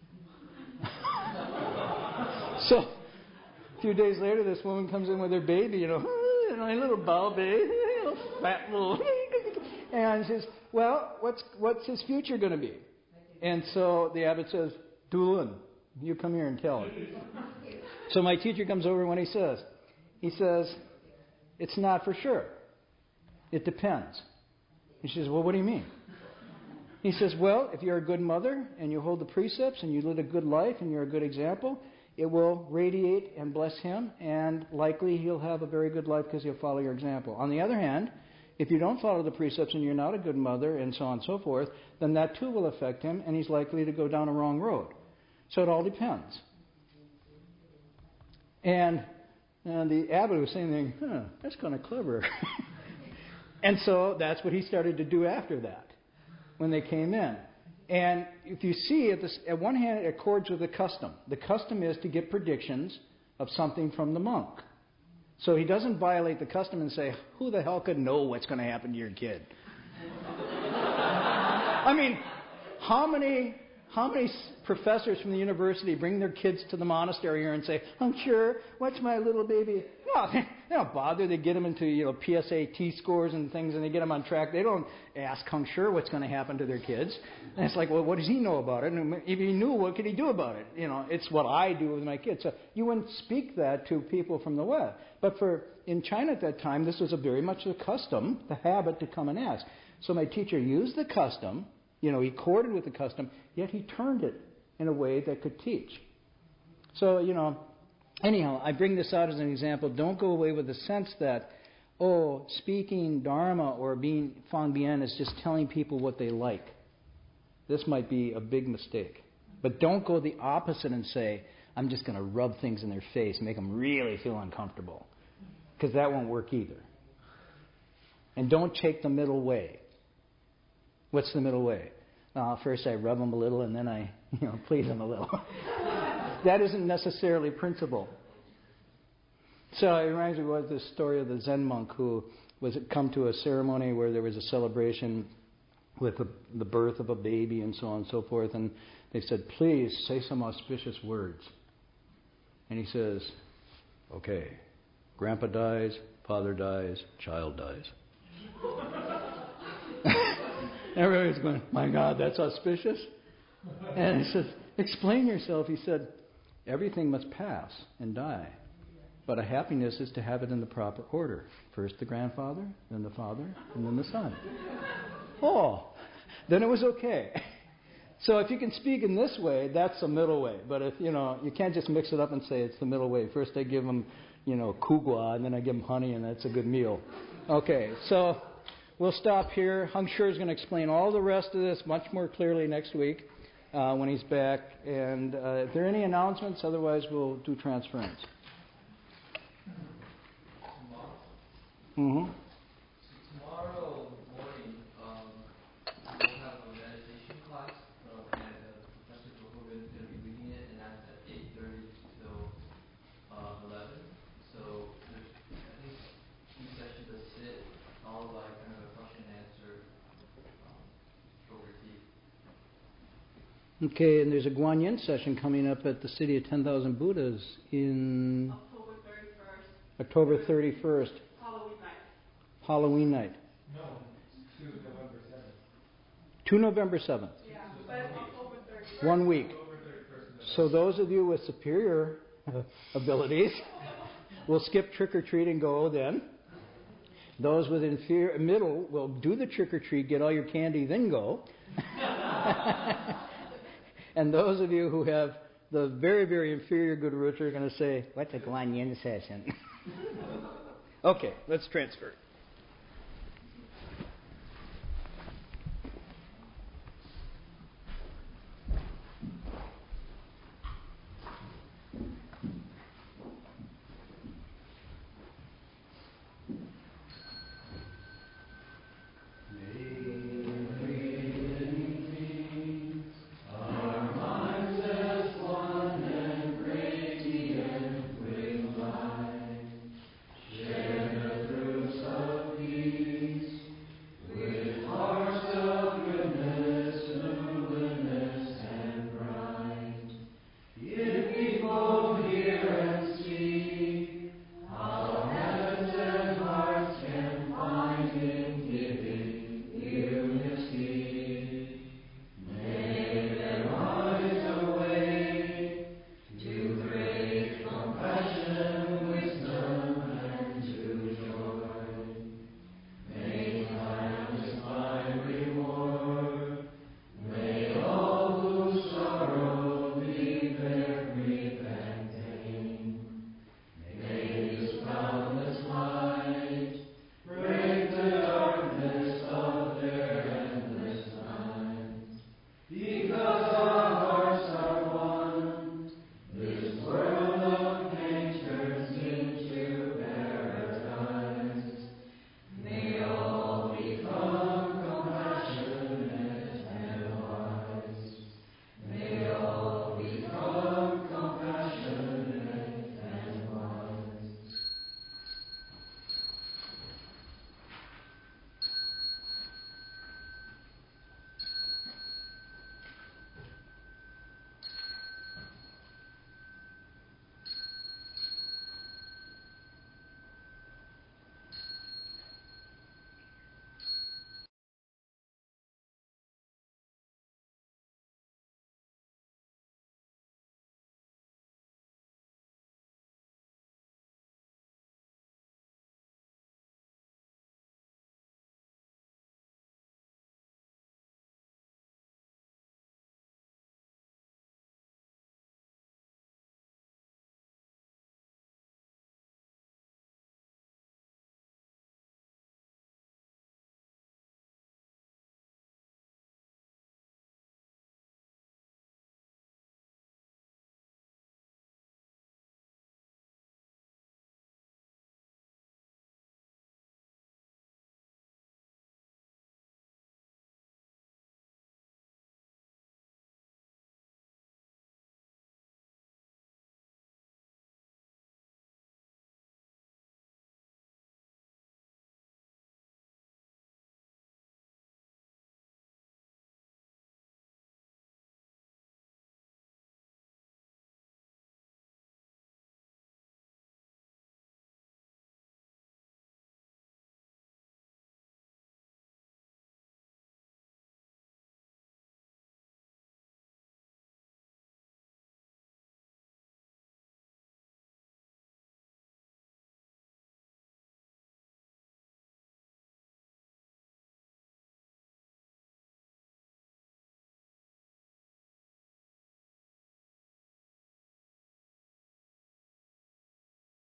So, a few days later, this woman comes in with her baby, a little bow baby, fat little... And says, well, what's his future going to be? And so the abbot says, Dulun, you come here and tell him. So my teacher comes over, and what he says, it's not for sure. It depends. He says, well, what do you mean? He says, well, if you're a good mother and you hold the precepts and you live a good life and you're a good example, it will radiate and bless him, and likely he'll have a very good life because he'll follow your example. On the other hand, if you don't follow the precepts and you're not a good mother and so on and so forth, then that too will affect him, and he's likely to go down a wrong road. So it all depends. And the abbot was saying, that's kind of clever. And so that's what he started to do after that, when they came in. And if you see, at one hand, it accords with the custom. The custom is to get predictions of something from the monk. So he doesn't violate the custom and say, who the hell could know what's going to happen to your kid? I mean, how how many professors from the university bring their kids to the monastery here and say, "I'm sure, what's my little baby?" No, they don't bother. They get them into PSAT scores and things, and they get them on track. They don't ask Hung Sure what's going to happen to their kids. And it's like, well, what does he know about it? And if he knew, what could he do about it? It's what I do with my kids. So you wouldn't speak that to people from the West. But in China at that time, this was very much the custom, the habit to come and ask. So my teacher used the custom. He accorded with the custom, yet he turned it in a way that could teach. So, anyhow, I bring this out as an example. Don't go away with the sense that, speaking Dharma or being Fang Bian is just telling people what they like. This might be a big mistake. But don't go the opposite and say, I'm just going to rub things in their face, make them really feel uncomfortable. Because that won't work either. And don't take the middle way. What's the middle way? First I rub them a little and then I please them a little. That isn't necessarily principle. So it reminds me of this story of the Zen monk who was come to a ceremony where there was a celebration with the birth of a baby and so on and so forth. And they said, please say some auspicious words. And he says, okay, grandpa dies, father dies, child dies. Everybody's going, my God, that's auspicious? And he says, explain yourself. He said, everything must pass and die. But a happiness is to have it in the proper order. First the grandfather, then the father, and then the son. Then it was okay. So if you can speak in this way, that's the middle way. But if, you can't just mix it up and say it's the middle way. First I give them, kugwa, and then I give them honey, and that's a good meal. Okay, so we'll stop here. Hung Sure is going to explain all the rest of this much more clearly next week when he's back. And if there are any announcements, otherwise we'll do transference. Mm-hmm. Tomorrow morning, we'll have a meditation class, and Professor Jokovic is going to be leading it, and that's at 8:30 till 11. So there's, I think, 2 sessions to sit, followed by kind of a question and answer over tea. Okay, and there's a Guanyin session coming up at the City of 10,000 Buddhas in October 31st. Halloween night. No, to November 7th. To November 7th. Yeah, but October 31st. 1 week. October 31st. So those of you with superior abilities will skip trick-or-treat and go then. Those with inferior middle will do the trick-or-treat, get all your candy, then go. And those of you who have the very, very inferior good roots are going to say, what's a Guanyin session? Okay, let's transfer.